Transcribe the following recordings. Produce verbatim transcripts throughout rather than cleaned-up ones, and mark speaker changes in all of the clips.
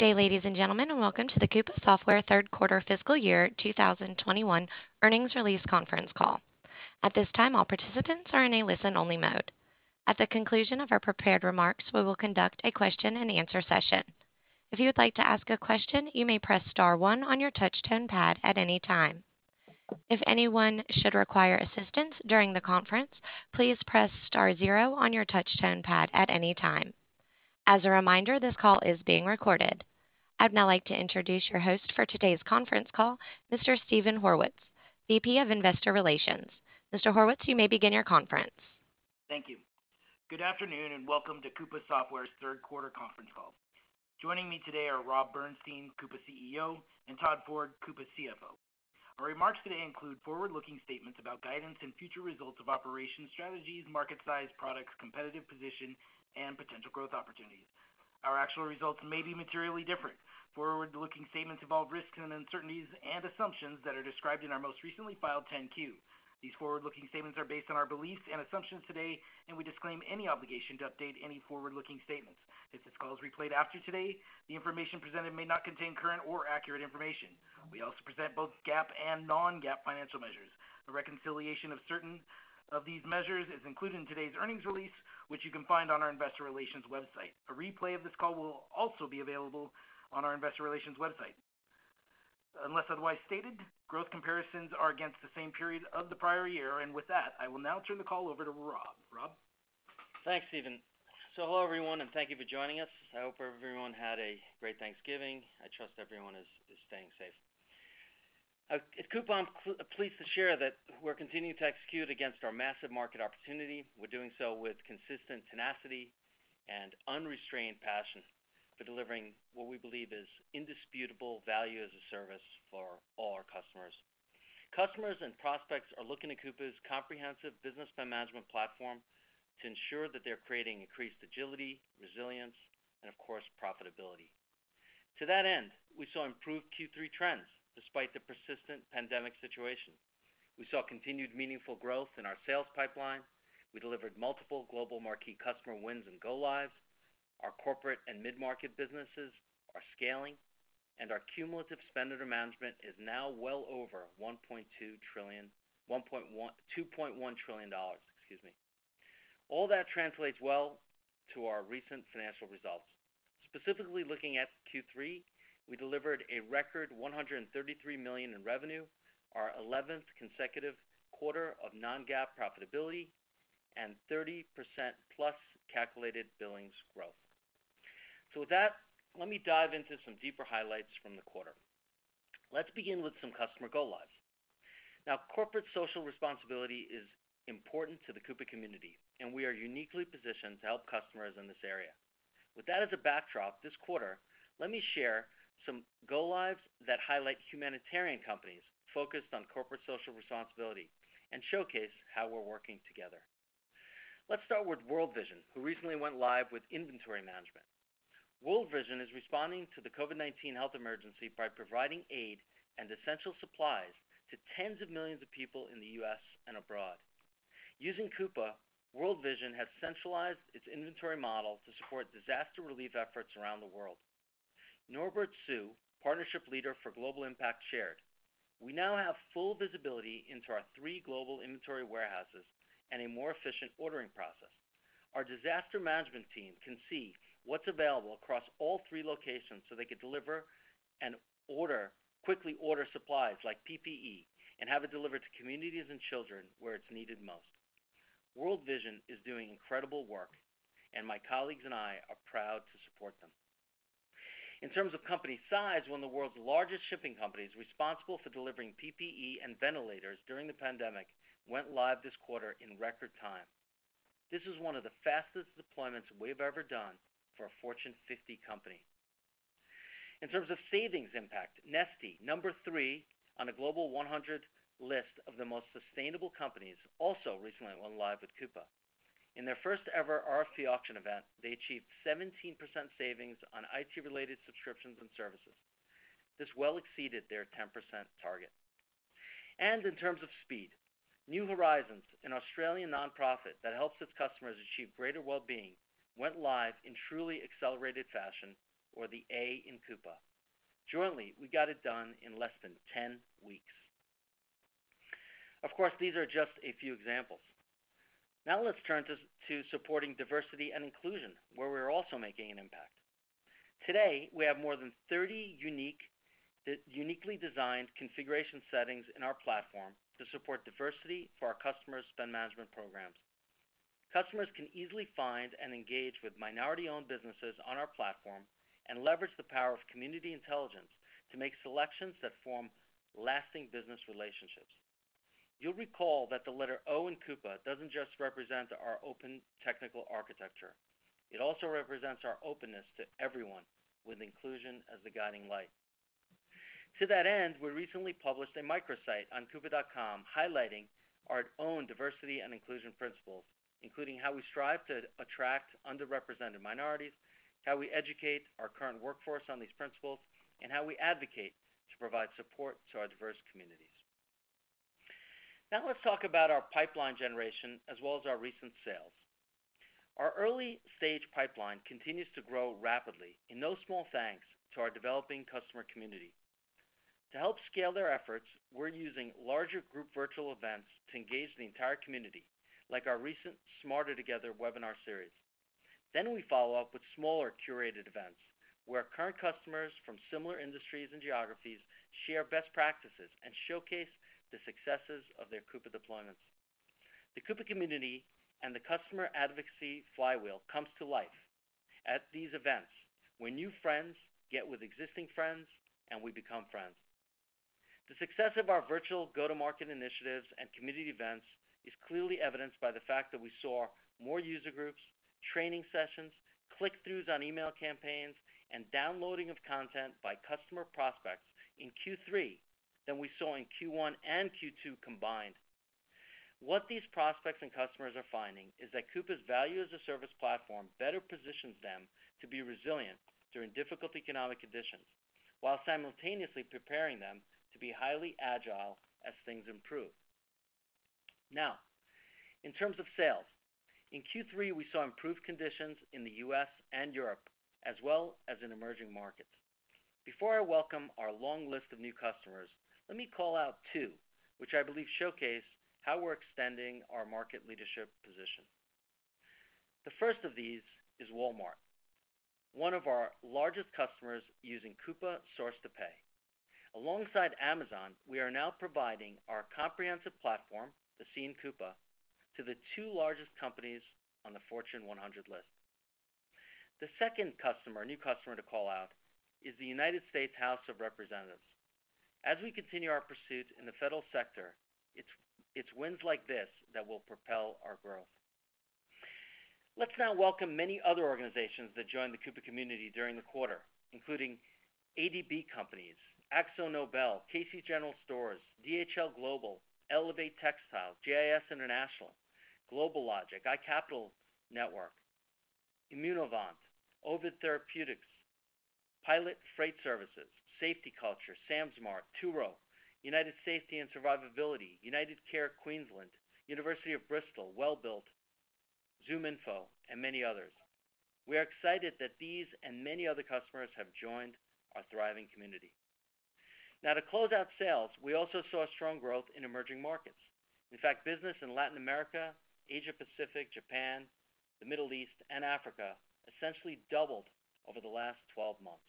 Speaker 1: day, ladies and gentlemen, and welcome to the Coupa Software third quarter fiscal year two thousand twenty-one earnings release conference call. At this time, all participants are in a listen-only mode. At the conclusion of our prepared remarks, we will conduct a question-and-answer session. If you would like to ask a question, you may press star one on your touch-tone pad at any time. If anyone should require assistance during the conference, please press star zero on your touch-tone pad at any time. As a reminder, this call is being recorded. I'd now like to introduce your host for today's conference call, Mister Steven Horwitz, V P of Investor Relations. Mister Horwitz, you may begin your conference.
Speaker 2: Thank you. Good afternoon and welcome to Coupa Software's third quarter conference call. Joining me today are Rob Bernshteyn, Coupa C E O, and Todd Ford, Coupa C F O. Our remarks today include forward-looking statements about guidance and future results of operations, strategies, market size, products, competitive position, and potential growth opportunities. Our actual results may be materially different. Forward-looking statements involve risks and uncertainties and assumptions that are described in our most recently filed ten Q. These forward-looking statements are based on our beliefs and assumptions today, and we disclaim any obligation to update any forward-looking statements. If this call is replayed after today, the information presented may not contain current or accurate information. We also present both GAAP and non-GAAP financial measures. A reconciliation of certain of these measures is included in today's earnings release, which you can find on our Investor Relations website. A replay of this call will also be available on our Investor Relations website. Unless otherwise stated, growth comparisons are against the same period of the prior year. And with that, I will now turn the call over to Rob. Rob?
Speaker 3: Thanks, Stephen. So hello, everyone, and thank you for joining us. I hope everyone had a great Thanksgiving. I trust everyone is, is staying safe. Uh, at Coupa, I'm cl- pleased to share that we're continuing to execute against our massive market opportunity. We're doing so with consistent tenacity and unrestrained passion for delivering what we believe is indisputable value as a service for all our customers. Customers and prospects are looking at Coupa's comprehensive business management platform to ensure that they're creating increased agility, resilience, and of course, profitability. To that end, we saw improved Q three trends despite the persistent pandemic situation. We saw continued meaningful growth in our sales pipeline. We delivered multiple global marquee customer wins and go-lives. Our corporate and mid-market businesses are scaling, and our cumulative spend under management is now well over one point two trillion dollars, two point one trillion dollars, excuse me. All that translates well to our recent financial results. Specifically looking at Q three, we delivered a record one hundred thirty-three million dollars in revenue, our eleventh consecutive quarter of non-GAAP profitability, and thirty percent plus calculated billings growth. So with that, let me dive into some deeper highlights from the quarter. Let's begin with some customer go-lives. Now, corporate social responsibility is important to the Coupa community, and we are uniquely positioned to help customers in this area. With that as a backdrop, this quarter, let me share some go-lives that highlight humanitarian companies focused on corporate social responsibility and showcase how we're working together. Let's start with World Vision, who recently went live with inventory management. World Vision is responding to the COVID nineteen health emergency by providing aid and essential supplies to tens of millions of people in the U S and abroad. Using Coupa, World Vision has centralized its inventory model to support disaster relief efforts around the world. Norbert Su, Partnership Leader for Global Impact, shared, "We now have full visibility into our three global inventory warehouses and a more efficient ordering process. Our disaster management team can see what's available across all three locations so they can deliver and order, quickly order supplies like P P E and have it delivered to communities and children where it's needed most. World Vision is doing incredible work, and my colleagues and I are proud to support them." In terms of company size, one of the world's largest shipping companies responsible for delivering P P E and ventilators during the pandemic went live this quarter in record time. This is one of the fastest deployments we've ever done for a Fortune fifty company. In terms of savings impact, Nestle, number three on a global one hundred list of the most sustainable companies, also recently went live with Coupa. In their first ever R F P auction event, they achieved seventeen percent savings on I T-related subscriptions and services. This well exceeded their ten percent target. And in terms of speed, New Horizons, an Australian nonprofit that helps its customers achieve greater well-being, went live in truly accelerated fashion or the A in Coupa. Jointly, we got it done in less than ten weeks. Of course, these are just a few examples. Now let's turn to, to supporting diversity and inclusion, where we're also making an impact. Today, we have more than thirty unique, uniquely designed configuration settings in our platform to support diversity for our customers' spend management programs. Customers can easily find and engage with minority-owned businesses on our platform and leverage the power of community intelligence to make selections that form lasting business relationships. You'll recall that the letter O in Coupa doesn't just represent our open technical architecture. It also represents our openness to everyone, with inclusion as the guiding light. To that end, we recently published a microsite on coupa dot com highlighting our own diversity and inclusion principles, including how we strive to attract underrepresented minorities, how we educate our current workforce on these principles, and how we advocate to provide support to our diverse communities. Now let's talk about our pipeline generation as well as our recent sales. Our early stage pipeline continues to grow rapidly, in no small thanks to our developing customer community. To help scale their efforts, we're using larger group virtual events to engage the entire community, like our recent Smarter Together webinar series. Then we follow up with smaller curated events, where current customers from similar industries and geographies share best practices and showcase the successes of their Coupa deployments. The Coupa community and the customer advocacy flywheel comes to life at these events, where new friends get with existing friends and we become friends. The success of our virtual go-to-market initiatives and community events is clearly evidenced by the fact that we saw more user groups, training sessions, click-throughs on email campaigns, and downloading of content by customer prospects in Q three than we saw in Q one and Q two combined. What these prospects and customers are finding is that Coupa's value as a service platform better positions them to be resilient during difficult economic conditions, while simultaneously preparing them to be highly agile as things improve. Now, in terms of sales, in Q three we saw improved conditions in the U S and Europe, as well as in emerging markets. Before I welcome our long list of new customers, let me call out two, which I believe showcase how we're extending our market leadership position. The first of these is Walmart, one of our largest customers using Coupa Source to Pay. Alongside Amazon, we are now providing our comprehensive platform, the C in Coupa, to the two largest companies on the Fortune one hundred list. The second customer, new customer to call out, is the United States House of Representatives. As we continue our pursuit in the federal sector, it's, it's wins like this that will propel our growth. Let's now welcome many other organizations that joined the Coupa community during the quarter, including A D B Companies, AkzoNobel, Casey's General Stores, D H L Global, Elevate Textiles, J I S International, Global Logic, iCapital Network, Immunovant, Ovid Therapeutics, Pilot Freight Services, Safety Culture, Samsmart, Turo, United Safety and Survivability, United Care Queensland, University of Bristol, Wellbuilt, ZoomInfo, and many others. We are excited that these and many other customers have joined our thriving community. Now, to close out sales, we also saw strong growth in emerging markets. In fact, business in Latin America, Asia Pacific, Japan, the Middle East, and Africa essentially doubled over the last twelve months.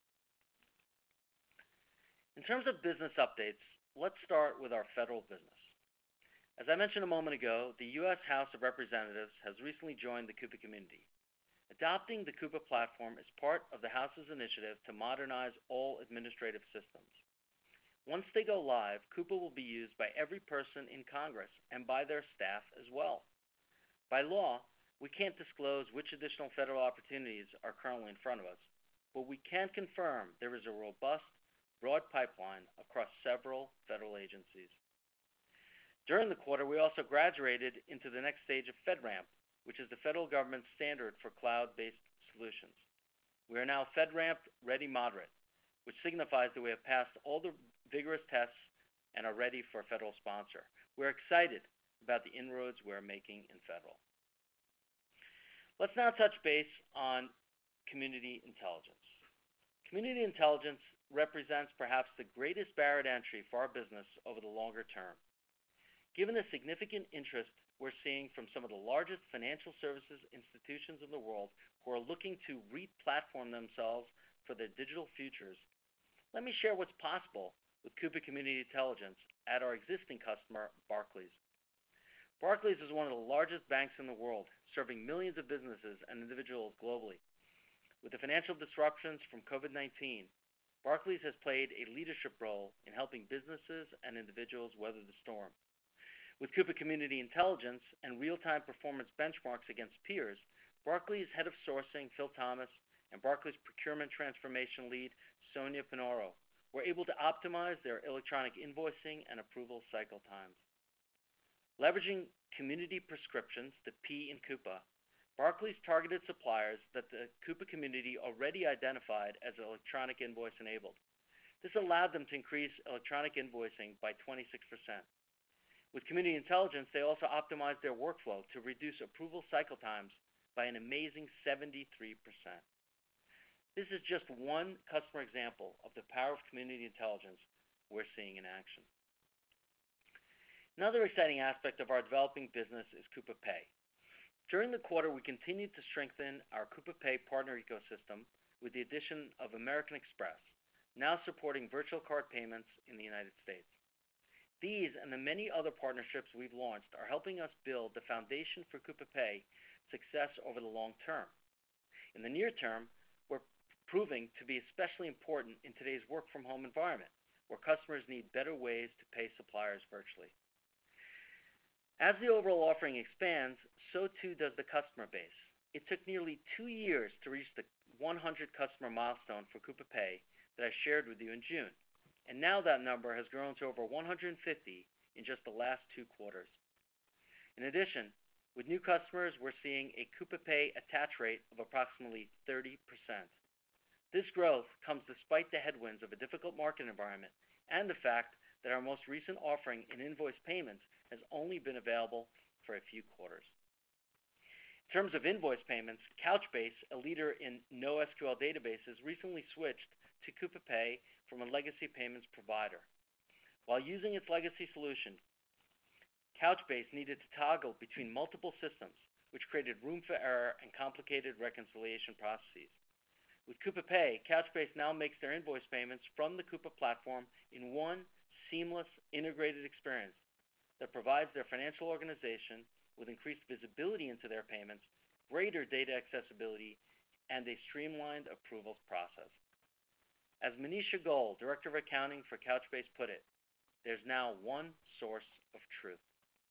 Speaker 3: In terms of business updates, let's start with our federal business. As I mentioned a moment ago, the U S House of Representatives has recently joined the Coupa community. Adopting the Coupa platform is part of the House's initiative to modernize all administrative systems. Once they go live, Coupa will be used by every person in Congress and by their staff as well. By law, we can't disclose which additional federal opportunities are currently in front of us, but we can confirm there is a robust, broad pipeline across several federal agencies. During the quarter, we also graduated into the next stage of FedRAMP, which is the federal government's standard for cloud-based solutions. We are now FedRAMP Ready Moderate, which signifies that we have passed all the vigorous tests and are ready for a federal sponsor. We're excited about the inroads we're making in federal. Let's now touch base on community intelligence. Community intelligence represents perhaps the greatest barrier to entry for our business over the longer term. Given the significant interest we're seeing from some of the largest financial services institutions in the world who are looking to re-platform themselves for their digital futures, let me share what's possible with Coupa Community Intelligence at our existing customer, Barclays. Barclays is one of the largest banks in the world, serving millions of businesses and individuals globally. With the financial disruptions from COVID nineteen, Barclays has played a leadership role in helping businesses and individuals weather the storm. With Coupa Community Intelligence and real-time performance benchmarks against peers, Barclays Head of Sourcing, Phil Thomas, and Barclays Procurement Transformation Lead, Sonia Pinoro, were able to optimize their electronic invoicing and approval cycle times. Leveraging community prescriptions, the P in Coupa, Barclays targeted suppliers that the Coupa community already identified as electronic invoice enabled. This allowed them to increase electronic invoicing by twenty-six percent. With Community Intelligence, they also optimized their workflow to reduce approval cycle times by an amazing seventy-three percent. This is just one customer example of the power of Community Intelligence we're seeing in action. Another exciting aspect of our developing business is Coupa Pay. During the quarter, we continued to strengthen our Coupa Pay partner ecosystem with the addition of American Express, now supporting virtual card payments in the United States. These and the many other partnerships we've launched are helping us build the foundation for Coupa Pay success over the long term. In the near term, we're proving to be especially important in today's work-from-home environment, where customers need better ways to pay suppliers virtually. As the overall offering expands, so too does the customer base. It took nearly two years to reach the one hundred customer milestone for Coupa Pay that I shared with you in June, and now that number has grown to over one hundred fifty in just the last two quarters. In addition, with new customers, we're seeing a Coupa Pay attach rate of approximately thirty percent. This growth comes despite the headwinds of a difficult market environment and the fact that our most recent offering in invoice payments has only been available for a few quarters. In terms of invoice payments, Couchbase, a leader in NoSQL databases, recently switched to Coupa Pay from a legacy payments provider. While using its legacy solution, Couchbase needed to toggle between multiple systems, which created room for error and complicated reconciliation processes. With Coupa Pay, Couchbase now makes their invoice payments from the Coupa platform in one seamless, integrated experience that provides their financial organization with increased visibility into their payments, greater data accessibility, and a streamlined approvals process. As Manisha Goel, Director of Accounting for Couchbase, put it, there's now one source of truth.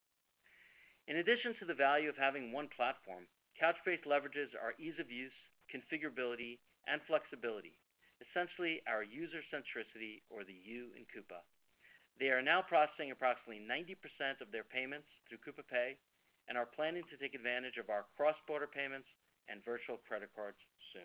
Speaker 3: In addition to the value of having one platform, Couchbase leverages our ease of use, configurability, and flexibility, essentially our user centricity, or the U in Coupa. They are now processing approximately ninety percent of their payments through Coupa Pay and are planning to take advantage of our cross-border payments and virtual credit cards soon.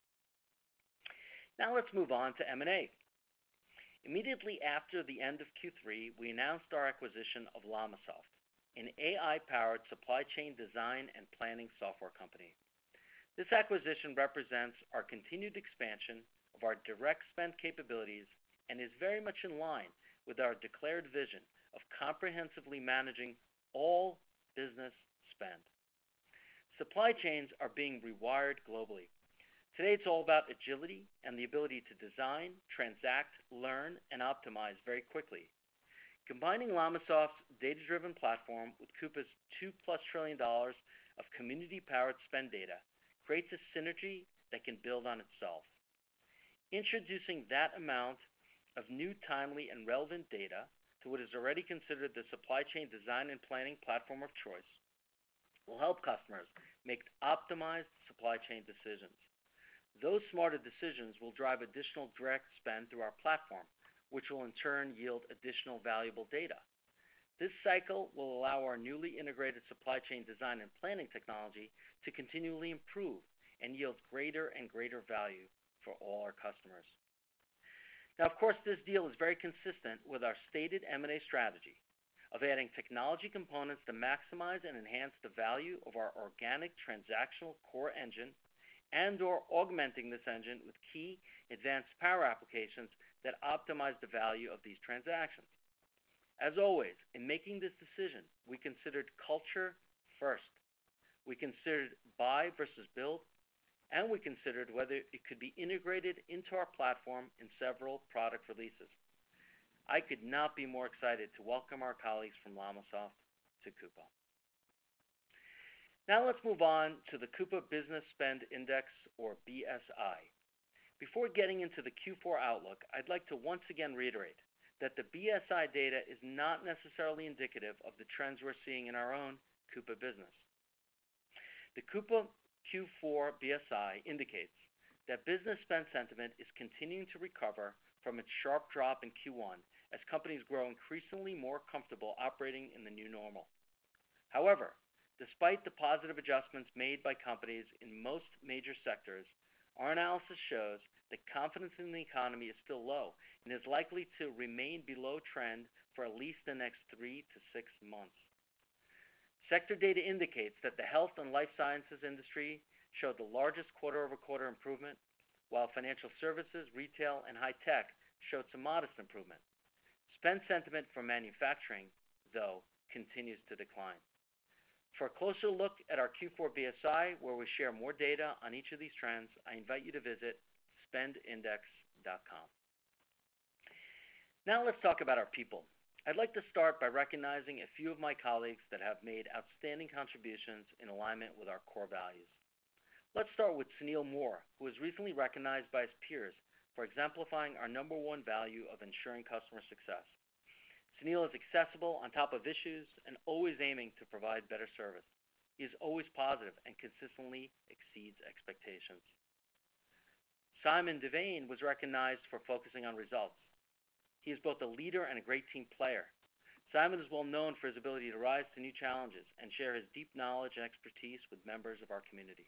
Speaker 3: Now let's move on to M and A. Immediately after the end of Q three, we announced our acquisition of LLamasoft, an A I-powered supply chain design and planning software company. This acquisition represents our continued expansion of our direct spend capabilities and is very much in line with our declared vision of comprehensively managing all business spend. Supply chains are being rewired globally. Today it's all about agility and the ability to design, transact, learn, and optimize very quickly. Combining LLamasoft's data-driven platform with Coupa's two plus trillion dollars of community-powered spend data creates a synergy that can build on itself. Introducing that amount of new, timely, and relevant data to what is already considered the supply chain design and planning platform of choice will help customers make optimized supply chain decisions. Those smarter decisions will drive additional direct spend through our platform, which will in turn yield additional valuable data. This cycle will allow our newly integrated supply chain design and planning technology to continually improve and yield greater and greater value for all our customers. Now, of course, this deal is very consistent with our stated M and A strategy of adding technology components to maximize and enhance the value of our organic transactional core engine and/or augmenting this engine with key advanced power applications that optimize the value of these transactions. As always, in making this decision, we considered culture first. We considered buy versus build, and we considered whether it could be integrated into our platform in several product releases. I could not be more excited to welcome our colleagues from LLamasoft to Coupa. Now let's move on to the Coupa Business Spend Index, or B S I. Before getting into the Q four outlook, I'd like to once again reiterate that the B S I data is not necessarily indicative of the trends we're seeing in our own Coupa business. The Coupa Q four B S I indicates that business spend sentiment is continuing to recover from its sharp drop in Q one as companies grow increasingly more comfortable operating in the new normal. However, despite the positive adjustments made by companies in most major sectors, our analysis shows that confidence in the economy is still low and is likely to remain below trend for at least the next three to six months. Sector data indicates that the health and life sciences industry showed the largest quarter-over-quarter improvement, while financial services, retail, and high tech showed some modest improvement. Spend sentiment for manufacturing, though, continues to decline. For a closer look at our Q four B S I, where we share more data on each of these trends, I invite you to visit spend index dot com. Now let's talk about our people. I'd like to start by recognizing a few of my colleagues that have made outstanding contributions in alignment with our core values. Let's start with Sunil Moore, who was recently recognized by his peers for exemplifying our number one value of ensuring customer success. Sunil is accessible on top of issues and always aiming to provide better service. He is always positive and consistently exceeds expectations. Simon Devane was recognized for focusing on results. He is both a leader and a great team player. Simon is well known for his ability to rise to new challenges and share his deep knowledge and expertise with members of our community.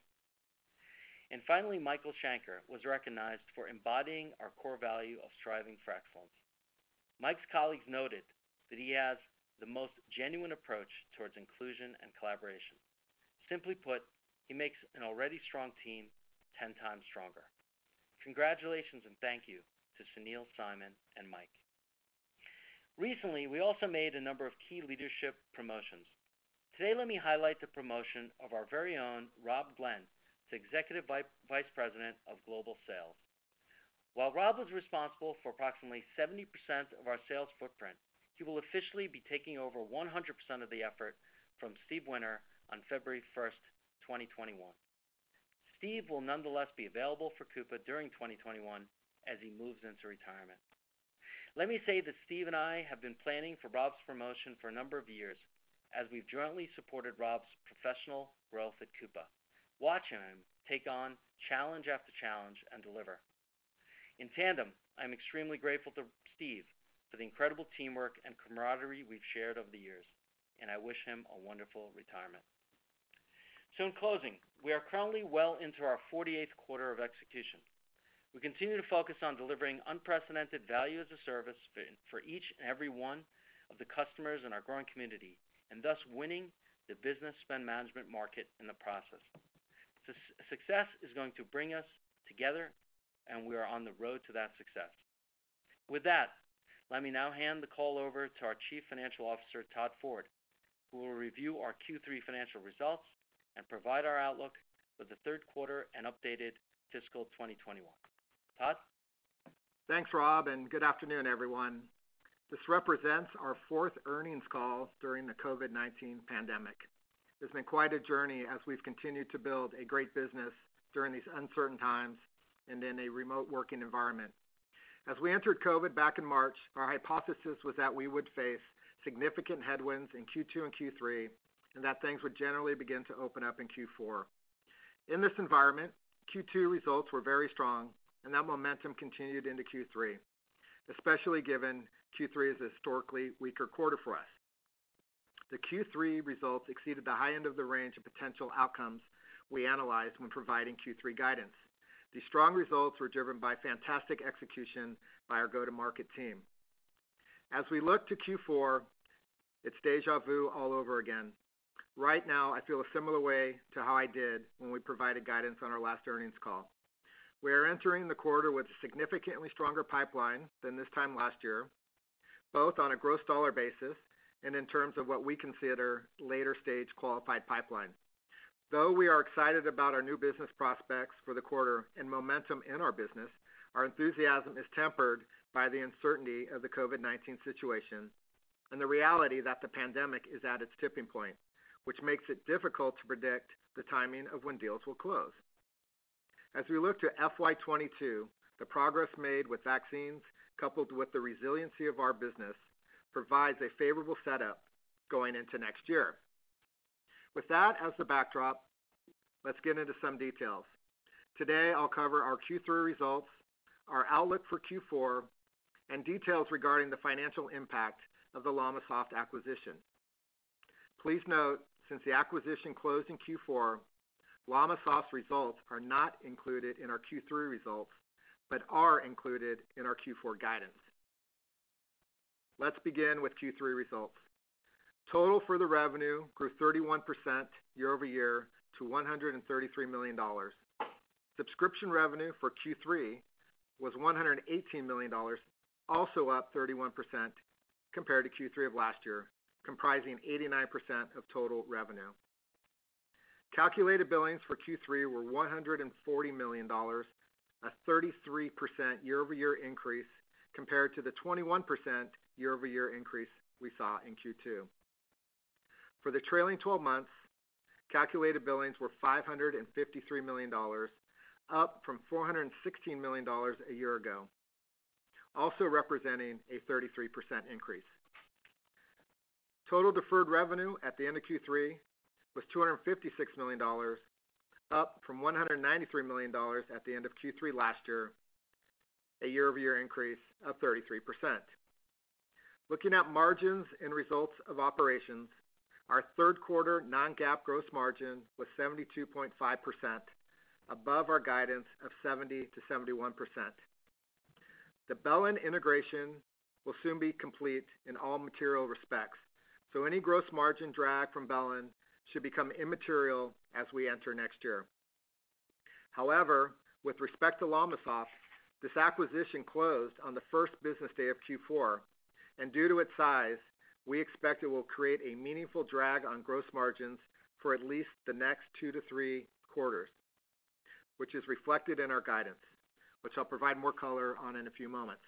Speaker 3: And finally, Michael Shanker was recognized for embodying our core value of striving for excellence. Mike's colleagues noted that he has the most genuine approach towards inclusion and collaboration. Simply put, he makes an already strong team ten times stronger. Congratulations and thank you to Sunil, Simon, and Mike. Recently, we also made a number of key leadership promotions. Today, let me highlight the promotion of our very own Rob Glenn to Executive Vice President of Global Sales. While Rob was responsible for approximately seventy percent of our sales footprint, he will officially be taking over one hundred percent of the effort from Steve Winter on February first, twenty twenty-one. Steve will nonetheless be available for Coupa during twenty twenty-one as he moves into retirement. Let me say that Steve and I have been planning for Rob's promotion for a number of years as we've jointly supported Rob's professional growth at Coupa, watching him take on challenge after challenge and deliver. In tandem, I'm extremely grateful to Steve for the incredible teamwork and camaraderie we've shared over the years, and I wish him a wonderful retirement. So in closing, we are currently well into our forty-eighth quarter of execution. We continue to focus on delivering unprecedented value as a service for each and every one of the customers in our growing community, and thus winning the business spend management market in the process. So success is going to bring us together, and we are on the road to that success. With that, let me now hand the call over to our Chief Financial Officer, Todd Ford, who will review our Q three financial results and provide our outlook for the third quarter and updated fiscal twenty twenty-one. Todd?
Speaker 4: Thanks, Rob, and good afternoon, everyone. This represents our fourth earnings call during the COVID nineteen pandemic. It's been quite a journey as we've continued to build a great business during these uncertain times and in a remote working environment. As we entered COVID back in March, our hypothesis was that we would face significant headwinds in Q two and Q three, and that things would generally begin to open up in Q four. In this environment, Q two results were very strong, and that momentum continued into Q three, especially given Q three is a historically weaker quarter for us. The Q three results exceeded the high end of the range of potential outcomes we analyzed when providing Q three guidance. These strong results were driven by fantastic execution by our go-to-market team. As we look to Q four, it's deja vu all over again. Right now, I feel a similar way to how I did when we provided guidance on our last earnings call. We are entering the quarter with a significantly stronger pipeline than this time last year, both on a gross dollar basis and in terms of what we consider later stage qualified pipeline. Though we are excited about our new business prospects for the quarter and momentum in our business, our enthusiasm is tempered by the uncertainty of the COVID nineteen situation and the reality that the pandemic is at its tipping point, which makes it difficult to predict the timing of when deals will close. As we look to F Y twenty-two, the progress made with vaccines coupled with the resiliency of our business provides a favorable setup going into next year. With that as the backdrop, let's get into some details. Today, I'll cover our Q three results, our outlook for Q four, and details regarding the financial impact of the LLamasoft acquisition. Please note, since the acquisition closed in Q four, LLamasoft's results are not included in our Q three results, but are included in our Q four guidance. Let's begin with Q three results. Total for the revenue grew thirty-one percent year over year to one hundred thirty-three million dollars. Subscription revenue for Q three was one hundred eighteen million dollars, also up thirty-one percent compared to Q three of last year, comprising eighty-nine percent of total revenue. Calculated billings for Q three were one hundred forty million dollars, a thirty-three percent year-over-year increase compared to the twenty-one percent year-over-year increase we saw in Q two. For the trailing twelve months, calculated billings were five hundred fifty-three million dollars, up from four hundred sixteen million dollars a year ago, also representing a thirty-three percent increase. Total deferred revenue at the end of Q three was two hundred fifty-six million dollars, up from one hundred ninety-three million dollars at the end of Q three last year, a year-over-year increase of thirty-three percent. Looking at margins and results of operations, our third quarter non-GAAP gross margin was seventy-two point five percent, above our guidance of seventy to seventy-one percent. The Bellin integration will soon be complete in all material respects, so any gross margin drag from Bellin should become immaterial as we enter next year. However, with respect to LLamasoft, this acquisition closed on the first business day of Q four, and due to its size, we expect it will create a meaningful drag on gross margins for at least the next two to three quarters, which is reflected in our guidance, which I'll provide more color on in a few moments.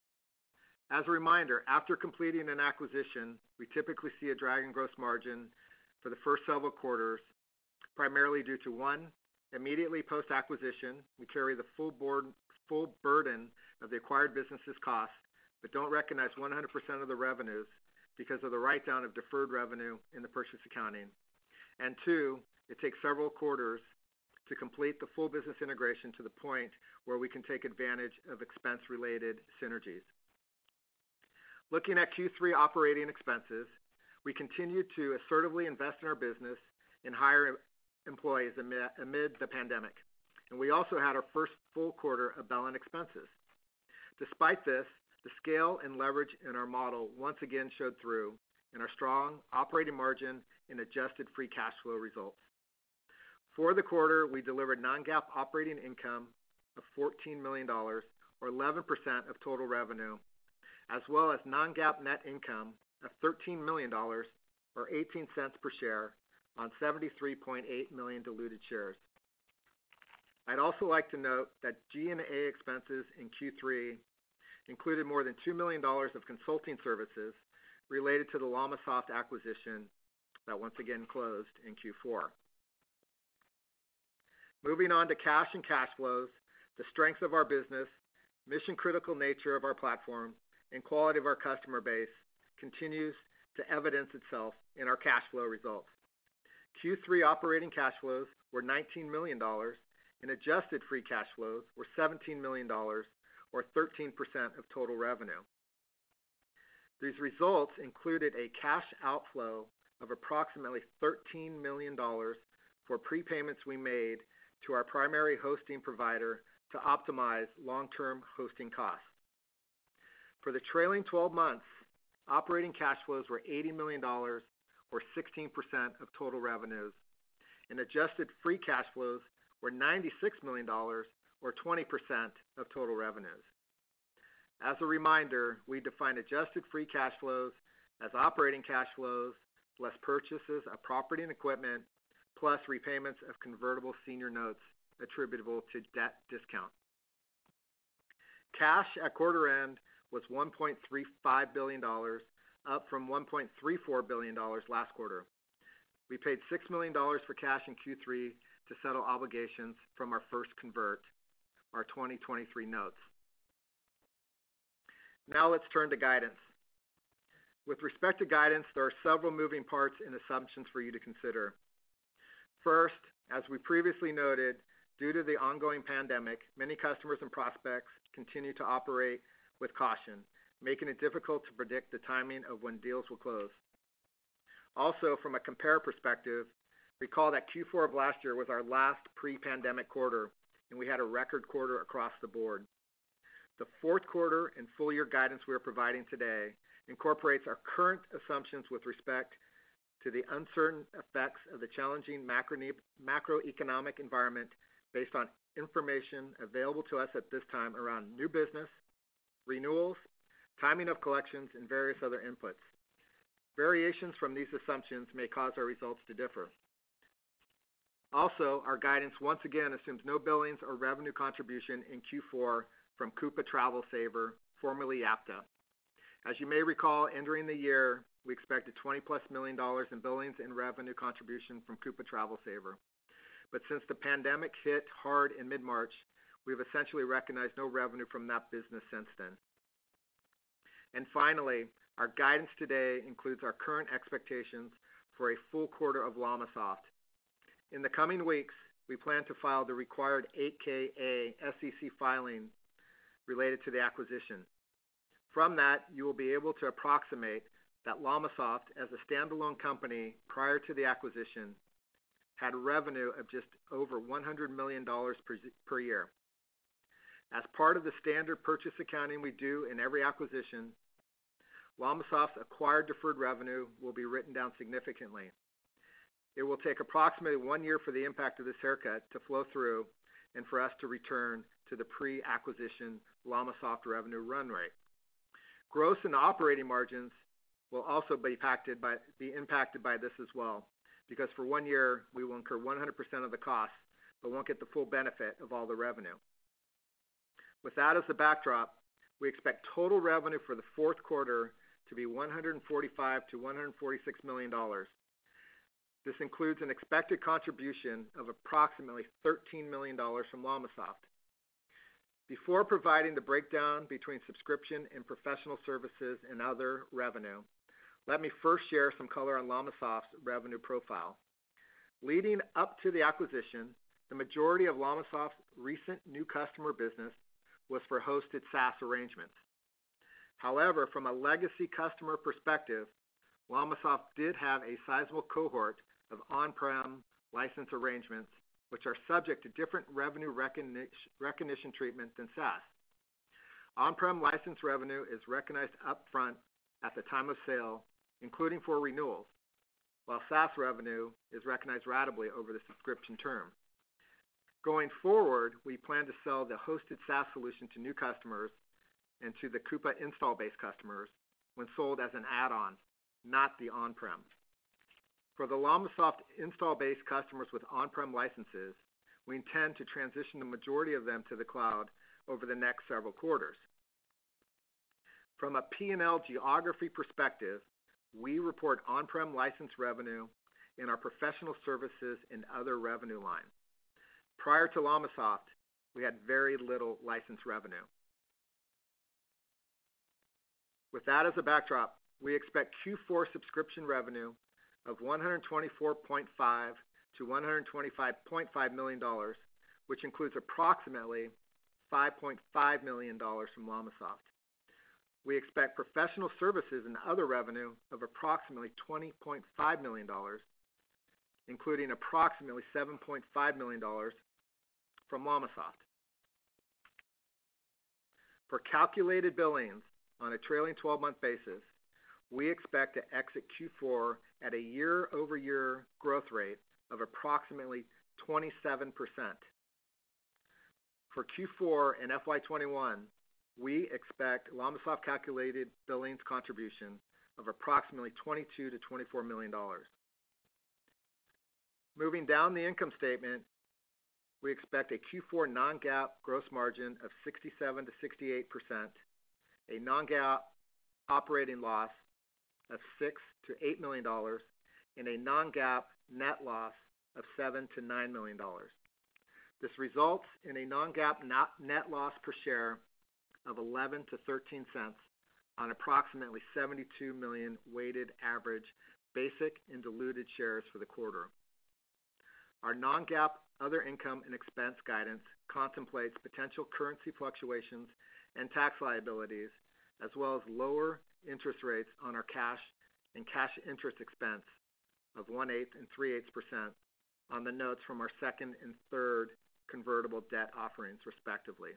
Speaker 4: As a reminder, after completing an acquisition, we typically see a drag in gross margin for the first several quarters, primarily due to one, immediately post-acquisition, we carry the full, board, full burden of the acquired business's costs, but don't recognize one hundred percent of the revenues because of the write-down of deferred revenue in the purchase accounting. And two, it takes several quarters to complete the full business integration to the point where we can take advantage of expense-related synergies. Looking at Q three operating expenses, we continue to assertively invest in our business and hire employees amid, amid the pandemic. And we also had our first full quarter of Bellin expenses. Despite this, the scale and leverage in our model once again showed through in our strong operating margin and adjusted free cash flow results. For the quarter, we delivered non-GAAP operating income of fourteen million dollars, or eleven percent of total revenue, as well as non-GAAP net income of thirteen million dollars, or eighteen cents per share, on seventy-three point eight million diluted shares. I'd also like to note that G and A expenses in Q three included more than two million dollars of consulting services related to the LLamasoft acquisition that once again closed in Q four. Moving on to cash and cash flows, the strength of our business, mission-critical nature of our platform, and quality of our customer base continues to evidence itself in our cash flow results. Q three operating cash flows were nineteen million dollars, and adjusted free cash flows were seventeen million dollars, or thirteen percent of total revenue. These results included a cash outflow of approximately thirteen million dollars for prepayments we made to our primary hosting provider to optimize long-term hosting costs. For the trailing twelve months, operating cash flows were eighty million dollars, or sixteen percent of total revenues, and adjusted free cash flows were ninety-six million dollars, or twenty percent of total revenues. As a reminder, we define adjusted free cash flows as operating cash flows less purchases of property and equipment plus repayments of convertible senior notes attributable to debt discount. Cash at quarter end was one point three five billion dollars, up from one point three four billion dollars last quarter. We paid six million dollars for cash in Q three to settle obligations from our first convert, our twenty twenty-three notes. Now let's turn to guidance. With respect to guidance, there are several moving parts and assumptions for you to consider. First, as we previously noted, due to the ongoing pandemic, many customers and prospects continue to operate with caution, making it difficult to predict the timing of when deals will close. Also, from a compare perspective, recall that Q four of last year was our last pre-pandemic quarter, and we had a record quarter across the board. The fourth quarter and full year guidance we are providing today incorporates our current assumptions with respect to the uncertain effects of the challenging macro, macroeconomic environment based on information available to us at this time around new business, renewals, timing of collections, and various other inputs. Variations from these assumptions may cause our results to differ. Also, our guidance once again assumes no billings or revenue contribution in Q four from Coupa Travel Saver, formerly Yapta. As you may recall, entering the year, we expected twenty plus million dollars in billings and revenue contribution from Coupa Travel Saver. But since the pandemic hit hard in mid-March, we've essentially recognized no revenue from that business since then. And finally, our guidance today includes our current expectations for a full quarter of LLamasoft. In the coming weeks, we plan to file the required eight K A S E C filing related to the acquisition. From that, you will be able to approximate that LLamasoft, as a standalone company prior to the acquisition, had revenue of just over one hundred million dollars per, per year. As part of the standard purchase accounting we do in every acquisition, LLamasoft's acquired deferred revenue will be written down significantly. It will take approximately one year for the impact of this haircut to flow through and for us to return to the pre-acquisition LLamasoft revenue run rate. Gross and operating margins will also be impacted by, be impacted by this as well, because for one year we will incur one hundred percent of the costs, but won't get the full benefit of all the revenue. With that as the backdrop, we expect total revenue for the fourth quarter to be one hundred forty-five to one hundred forty-six million dollars. This includes an expected contribution of approximately thirteen million dollars from LLamasoft. Before providing the breakdown between subscription and professional services and other revenue, let me first share some color on LLamasoft's revenue profile. Leading up to the acquisition, the majority of LLamasoft's recent new customer business was for hosted SaaS arrangements. However, from a legacy customer perspective, LLamasoft did have a sizable cohort of on-prem license arrangements, which are subject to different revenue recognition, recognition treatment than SaaS. On-prem license revenue is recognized upfront at the time of sale, including for renewals, while SaaS revenue is recognized ratably over the subscription term. Going forward, we plan to sell the hosted SaaS solution to new customers and to the Coupa install-based customers when sold as an add-on, not the on-prem. For the LLamasoft install-based customers with on-prem licenses, we intend to transition the majority of them to the cloud over the next several quarters. From a P and L geography perspective, we report on-prem license revenue in our professional services and other revenue line. Prior to LLamasoft, we had very little license revenue. With that as a backdrop, we expect Q four subscription revenue of one hundred twenty-four point five to one hundred twenty-five point five million dollars, which includes approximately five point five million dollars from LLamasoft. We expect professional services and other revenue of approximately twenty point five million dollars, including approximately seven point five million dollars from LLamasoft. For calculated billings on a trailing twelve-month basis, we expect to exit Q four at a year-over-year growth rate of approximately twenty-seven percent. For Q four and F Y twenty-one, we expect LLamasoft calculated billings contribution of approximately twenty-two to twenty-four million dollars. Moving down the income statement, we expect a Q four non-GAAP gross margin of sixty-seven to sixty-eight percent, a non-GAAP operating loss of six to eight million dollars, and a non-GAAP net loss of seven to nine million dollars. This results in a non-GAAP net loss per share of eleven to thirteen cents on approximately seventy-two million weighted average basic and diluted shares for the quarter. Our non-GAAP other income and expense guidance contemplates potential currency fluctuations and tax liabilities, as well as lower interest rates on our cash and cash interest expense of one-eighth and three-eighths percent on the notes from our second and third convertible debt offerings, respectively.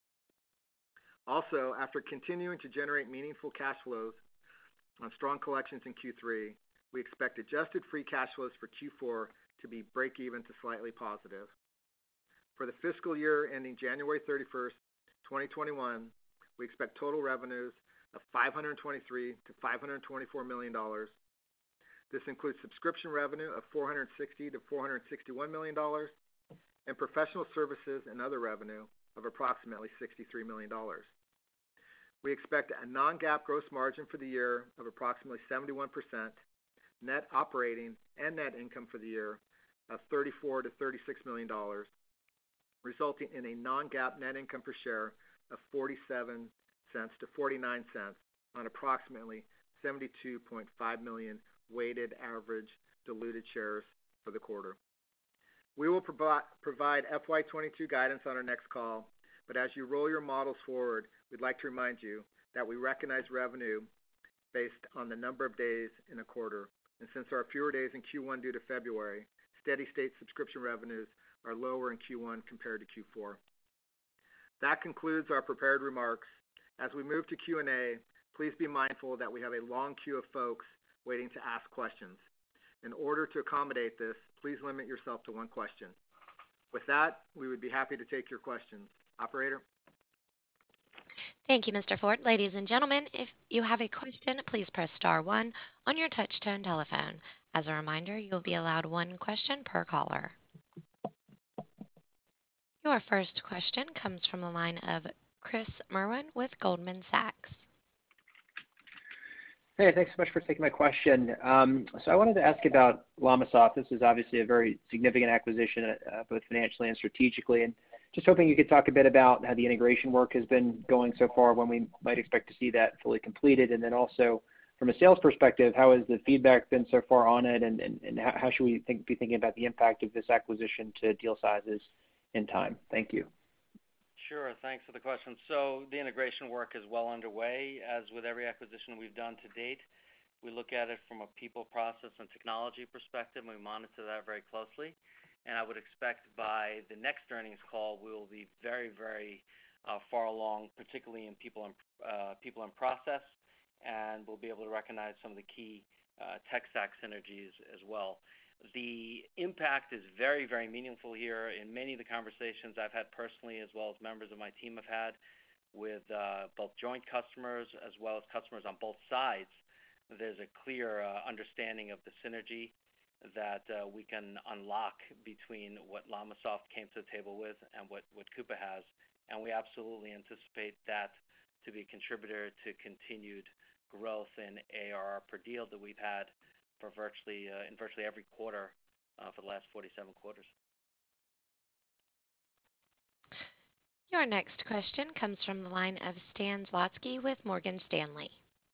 Speaker 4: Also, after continuing to generate meaningful cash flows on strong collections in Q three, we expect adjusted free cash flows for Q four to be break-even to slightly positive. For the fiscal year ending January thirty-first, twenty twenty-one, we expect total revenues of five hundred twenty-three to five hundred twenty-four million dollars. This includes subscription revenue of four hundred sixty to four hundred sixty-one million dollars and professional services and other revenue of approximately sixty-three million dollars. We expect a non-GAAP gross margin for the year of approximately seventy-one percent, net operating and net income for the year of thirty-four to thirty-six million dollars, resulting in a non-GAAP net income per share of forty-seven cents to forty-nine cents on approximately seventy-two point five million weighted average diluted shares for the quarter. We will provi- provide F Y twenty-two guidance on our next call, but as you roll your models forward, we'd like to remind you that we recognize revenue based on the number of days in a quarter. And since there are fewer days in Q one due to February, steady-state subscription revenues are lower in Q one compared to Q four. That concludes our prepared remarks. As we move to Q and A, please be mindful that we have a long queue of folks waiting to ask questions. In order to accommodate this, please limit yourself to one question. With that, we would be happy to take your questions. Operator?
Speaker 1: Thank you, Mister Ford. Ladies and gentlemen, if you have a question, please press star one on your touch-tone telephone. As a reminder, you'll be allowed one question per caller. Your first question comes from the line of Chris Merwin with Goldman Sachs.
Speaker 5: Hey, thanks so much for taking my question. Um, so I wanted to ask about LLamasoft. This is obviously a very significant acquisition, uh, both financially and strategically, and just hoping you could talk a bit about how the integration work has been going so far, when we might expect to see that fully completed, and then also from a sales perspective, how has the feedback been so far on it, and, and, and how, how should we think, be thinking about the impact of this acquisition to deal sizes in time? Thank you.
Speaker 3: Sure. Thanks for the question. So the integration work is well underway. As with every acquisition we've done to date, we look at it from a people, process, and technology perspective, and we monitor that very closely. And I would expect by the next earnings call, we will be very, very uh, far along, particularly in people and uh, people and process, and we'll be able to recognize some of the key uh, tech stack synergies as well. The impact is very, very meaningful here. In many of the conversations I've had personally, as well as members of my team have had with uh, both joint customers as well as customers on both sides, there's a clear uh, understanding of the synergy that uh, we can unlock between what LLamasoft came to the table with and what, what Coupa has. And we absolutely anticipate that to be a contributor to continued growth in A R R per deal that we've had for virtually uh, in virtually every quarter uh, for the last forty-seven quarters.
Speaker 1: Your next question comes from the line of Stan Zlotsky with Morgan Stanley.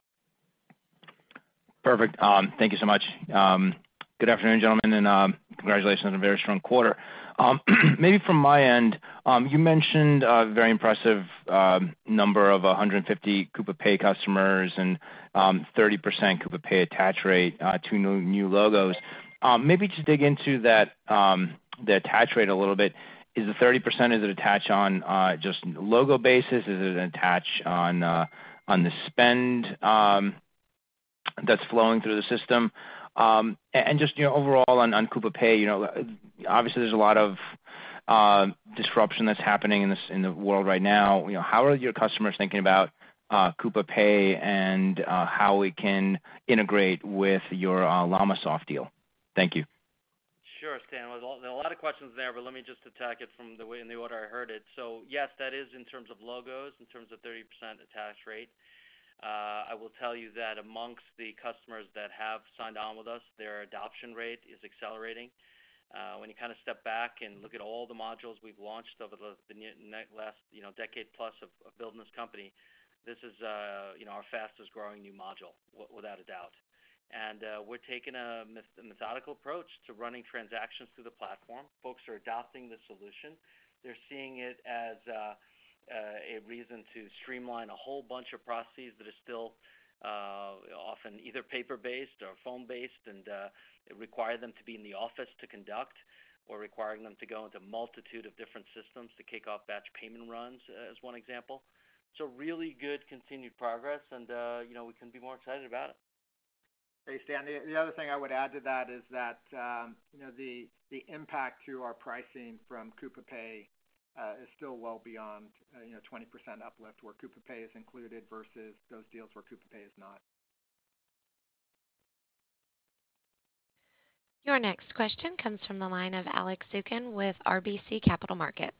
Speaker 6: Perfect. Um, thank you so much. Um, good afternoon, gentlemen, and uh, congratulations on a very strong quarter. Um, maybe from my end, um, you mentioned a very impressive uh, number of one hundred fifty Coupa Pay customers and um, thirty percent Coupa Pay attach rate, uh, two new, new logos. Um, maybe just dig into that, um, the attach rate a little bit. Is the thirty percent, is it attach on uh, just logo basis? Is it an attach on uh, on the spend um, that's flowing through the system? Um, and just, you know, overall on, on Coupa Pay, you know, obviously there's a lot of uh, disruption that's happening in this in the world right now. You know, how are your customers thinking about uh, Coupa Pay and uh, how it can integrate with your uh, LLamasoft deal? Thank you.
Speaker 3: Sure, Stan. Well, there are a lot of questions there, but let me just attack it from the way in the order I heard it. So yes, that is in terms of logos, in terms of thirty percent attach rate. Uh, I will tell you that amongst the customers that have signed on with us, their adoption rate is accelerating. Uh, when you kind of step back and look at all the modules we've launched over the, the last you know decade plus of, of building this company, this is uh, you know our fastest growing new module, w- without a doubt. And uh, we're taking a, a methodical approach to running transactions through the platform. Folks are adopting the solution. They're seeing it as uh, Uh, a reason to streamline a whole bunch of processes that are still uh, often either paper-based or phone-based and uh, require them to be in the office to conduct, or requiring them to go into a multitude of different systems to kick off batch payment runs, uh, as one example. So really good continued progress, and uh, you know we couldn't be more excited about it.
Speaker 4: Hey, Stan, the, the other thing I would add to that is that um, you know the the impact to our pricing from Coupa Pay Uh, is still well beyond, uh, you know, twenty percent uplift where Coupa Pay is included versus those deals where Coupa Pay is not.
Speaker 1: Your next question comes from the line of Alex Zukin with R B C Capital Markets.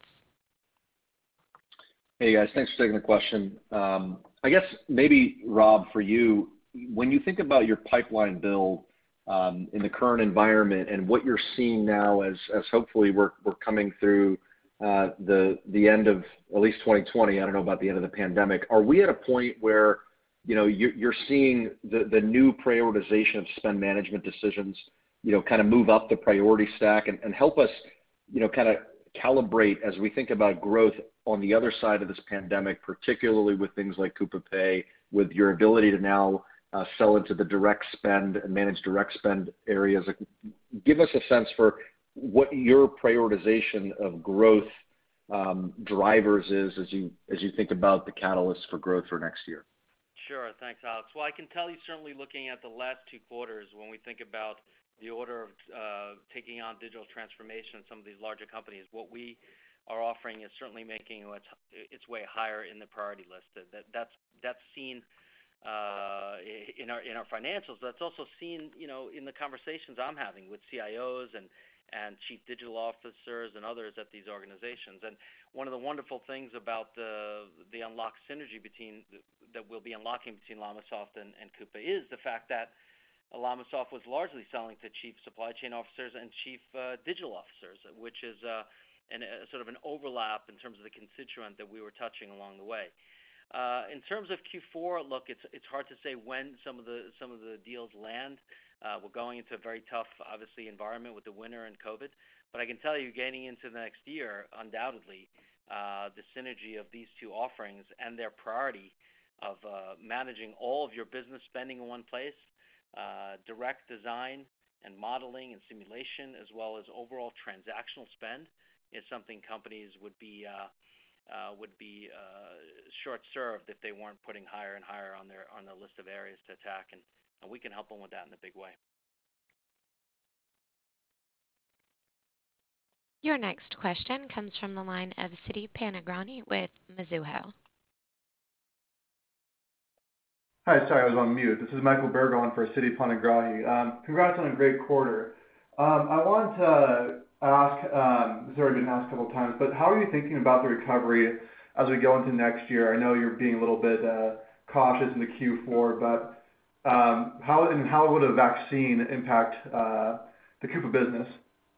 Speaker 7: Hey guys, thanks for taking the question. Um, I guess maybe Rob, for you, when you think about your pipeline build um, in the current environment and what you're seeing now as as hopefully we're we're coming through Uh, the the end of at least twenty twenty, I don't know about the end of the pandemic. Are we at a point where, you know, you're, you're seeing the, the new prioritization of spend management decisions, you know, kind of move up the priority stack and, and help us, you know, kind of calibrate as we think about growth on the other side of this pandemic, particularly with things like Coupa Pay, with your ability to now uh, sell into the direct spend and manage direct spend areas. Like, give us a sense for what your prioritization of growth um, drivers is as you as you think about the catalyst for growth for next year.
Speaker 3: Sure. Thanks, Alex. Well, I can tell you certainly looking at the last two quarters, when we think about the order of uh, taking on digital transformation in some of these larger companies, what we are offering is certainly making its, its way higher in the priority list. That, that's that's seen uh, in our in our financials. That's also seen, you know, in the conversations I'm having with C I Os and and chief digital officers and others at these organizations. And one of the wonderful things about the the unlocked synergy between that we'll be unlocking between LLamasoft and, and Coupa is the fact that LLamasoft was largely selling to chief supply chain officers and chief uh, digital officers, which is uh, an, a sort of an overlap in terms of the constituent that we were touching along the way. Uh, in terms of Q four, look, it's it's hard to say when some of the some of the deals land. Uh, we're going into a very tough, obviously, environment with the winter and COVID. But I can tell you, getting into the next year, undoubtedly, uh, the synergy of these two offerings and their priority of uh, managing all of your business spending in one place, uh, direct design and modeling and simulation, as well as overall transactional spend, is something companies would be uh, uh, would be uh, short-served if they weren't putting higher and higher on their on the list of areas to attack. And And we can help them with that in a big way.
Speaker 1: Your next question comes from the line of Siti Panigrahi with Mizuho.
Speaker 8: Hi, sorry, I was on mute. This is Michael Berg on for Siti Panigrahi. Um, congrats on a great quarter. Um, I wanted to ask, um, this has already been asked a couple of times, but how are you thinking about the recovery as we go into next year? I know you're being a little bit uh, cautious into Q four, but Um, how and how would a vaccine impact uh, the Coupa business?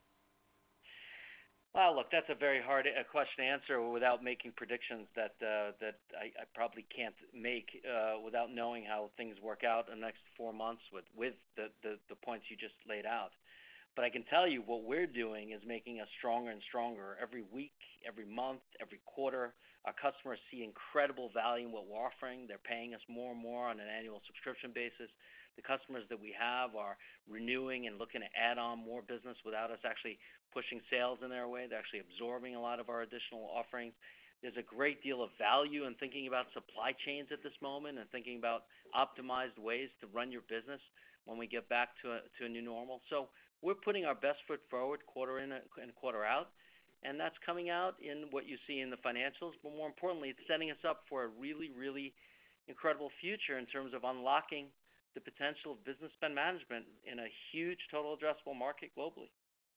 Speaker 3: Well, look, that's a very hard uh, question to answer without making predictions that uh, that I, I probably can't make uh, without knowing how things work out in the next four months with with the, the the points you just laid out. But I can tell you what we're doing is making us stronger and stronger every week, every month, every quarter. Our customers see incredible value in what we're offering. They're paying us more and more on an annual subscription basis. The customers that we have are renewing and looking to add on more business without us actually pushing sales in their way. They're actually absorbing a lot of our additional offerings. There's a great deal of value in thinking about supply chains at this moment and thinking about optimized ways to run your business when we get back to a, to a new normal. So we're putting our best foot forward quarter in and quarter out, and that's coming out in what you see in the financials. But more importantly, it's setting us up for a really, really incredible future in terms of unlocking the potential of business spend management in a huge total addressable market globally.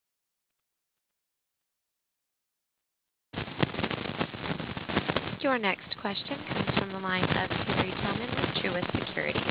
Speaker 1: Your next question comes from the line of Terry Tillman with Truist Securities.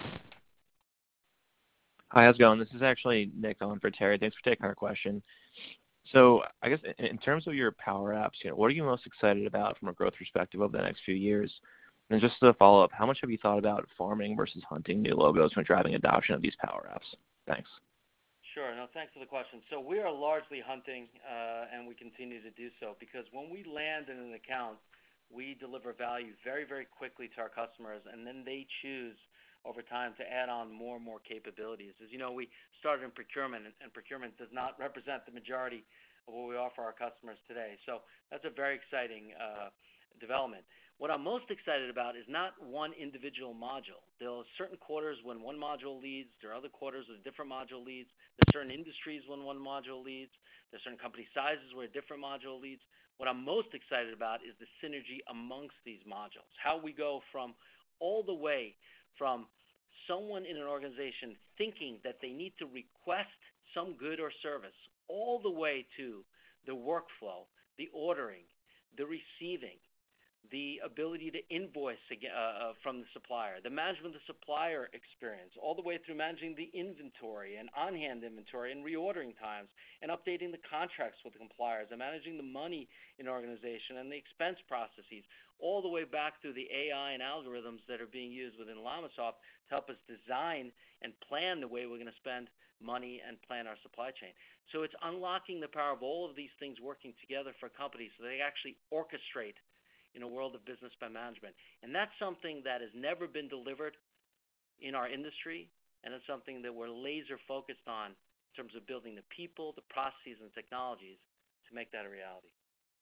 Speaker 9: Hi, how's it going? This is actually Nick on for Terry. Thanks for taking our question. So I guess in terms of your Power Apps, you know, what are you most excited about from a growth perspective over the next few years? And just to follow up, how much have you thought about farming versus hunting new logos when driving adoption of these Power Apps? Thanks.
Speaker 3: Sure. No, thanks for the question. So we are largely hunting, uh, and we continue to do so because when we land in an account, we deliver value very, very quickly to our customers, and then they choose over time to add on more and more capabilities. As you know, we started in procurement, and, and procurement does not represent the majority of what we offer our customers today. So that's a very exciting uh, development. What I'm most excited about is not one individual module. There are certain quarters when one module leads. There are other quarters when a different module leads. There are certain industries when one module leads. There are certain company sizes where a different module leads. What I'm most excited about is the synergy amongst these modules, how we go from all the way from someone in an organization thinking that they need to request some good or service, all the way to the workflow, the ordering, the receiving, the ability to invoice uh, from the supplier, the management of the supplier experience, all the way through managing the inventory and on-hand inventory and reordering times and updating the contracts with the suppliers and managing the money in an organization and the expense processes, all the way back through the A I and algorithms that are being used within LLamasoft to help us design and plan the way we're going to spend money and plan our supply chain. So it's unlocking the power of all of these things working together for companies so they actually orchestrate in a world of business spend management. And that's something that has never been delivered in our industry, and it's something that we're laser focused on in terms of building the people, the processes, and technologies to make that a reality.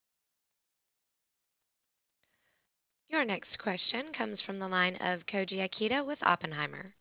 Speaker 1: Your next question comes from the line of Koji Ikeda with Oppenheimer.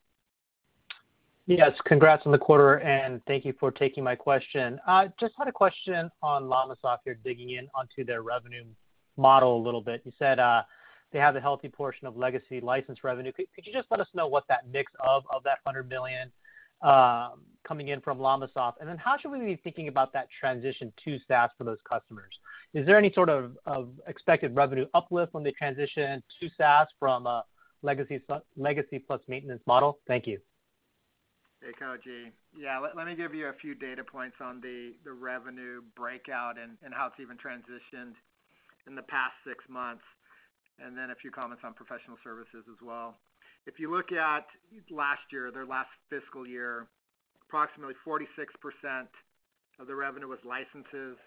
Speaker 10: Yes, congrats on the quarter, and thank you for taking my question. Uh, just had a question on LLamasoft here, digging in onto their revenue model a little bit. You said uh, they have a healthy portion of legacy license revenue. Could, could you just let us know what that mix of of that one hundred million dollars um, coming in from LLamasoft? And then how should we be thinking about that transition to SaaS for those customers? Is there any sort of, of expected revenue uplift when they transition to SaaS from a legacy legacy plus maintenance model? Thank you.
Speaker 4: Hey, Koji. Yeah, let, let me give you a few data points on the, the revenue breakout and, and how it's even transitioned in the past six months, and then a few comments on professional services as well. If you look at last year, their last fiscal year, approximately forty-six percent of the revenue was licenses,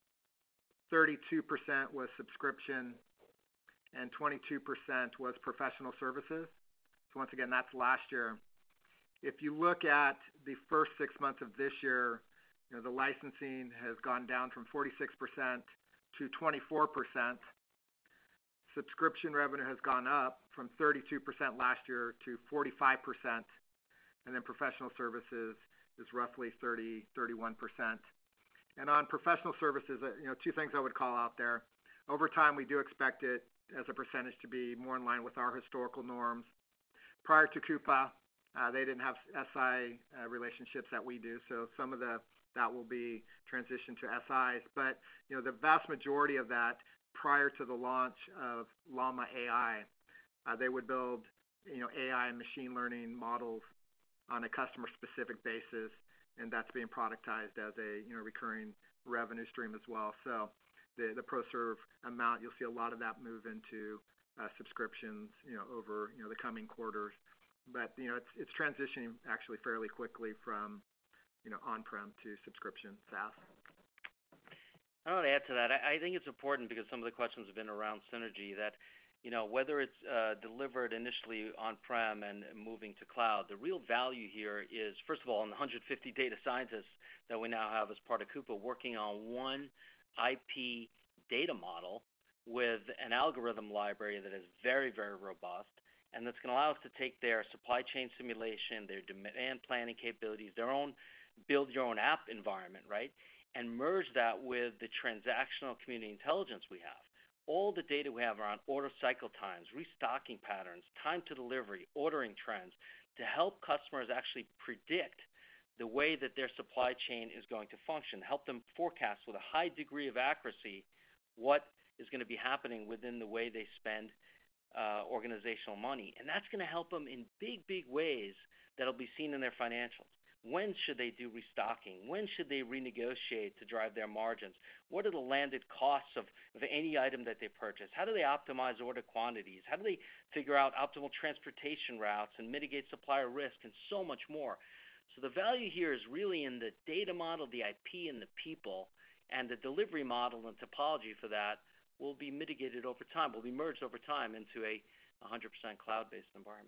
Speaker 4: thirty-two percent was subscription, and twenty-two percent was professional services. So once again, that's last year. If you look at the first six months of this year, you know, the licensing has gone down from forty-six percent to twenty-four percent. Subscription revenue has gone up from thirty-two percent last year to forty-five percent. And then professional services is roughly thirty, thirty-one percent. And on professional services, you know, two things I would call out there. Over time, we do expect it as a percentage to be more in line with our historical norms. Prior to Coupa, uh, they didn't have S I uh, relationships that we do, so some of the that will be transitioned to S Is. But you know, the vast majority of that, prior to the launch of Llama A I, uh, they would build you know A I and machine learning models on a customer-specific basis, and that's being productized as a you know recurring revenue stream as well. So the the ProServe amount, you'll see a lot of that move into uh, subscriptions you know over you know the coming quarters. But you know it's it's transitioning actually fairly quickly from you know, on-prem to subscription SaaS.
Speaker 3: I want to add to that. I, I think it's important because some of the questions have been around synergy that, you know, whether it's uh, delivered initially on-prem and moving to cloud, the real value here is, first of all, in the one hundred fifty data scientists that we now have as part of Coupa working on one I P data model with an algorithm library that is very, very robust, and that's going to allow us to take their supply chain simulation, their demand planning capabilities, their own build your own app environment, right, and merge that with the transactional community intelligence we have. All the data we have around order cycle times, restocking patterns, time to delivery, ordering trends, to help customers actually predict the way that their supply chain is going to function, help them forecast with a high degree of accuracy what is going to be happening within the way they spend uh, organizational money. And that's going to help them in big, big ways that will be seen in their financials. When should they do restocking? When should they renegotiate to drive their margins? What are the landed costs of, of any item that they purchase? How do they optimize order quantities? How do they figure out optimal transportation routes and mitigate supplier risk and so much more? So the value here is really in the data model, the I P, and the people, and the delivery model and topology for that will be mitigated over time, will be merged over time into a one hundred percent cloud-based environment.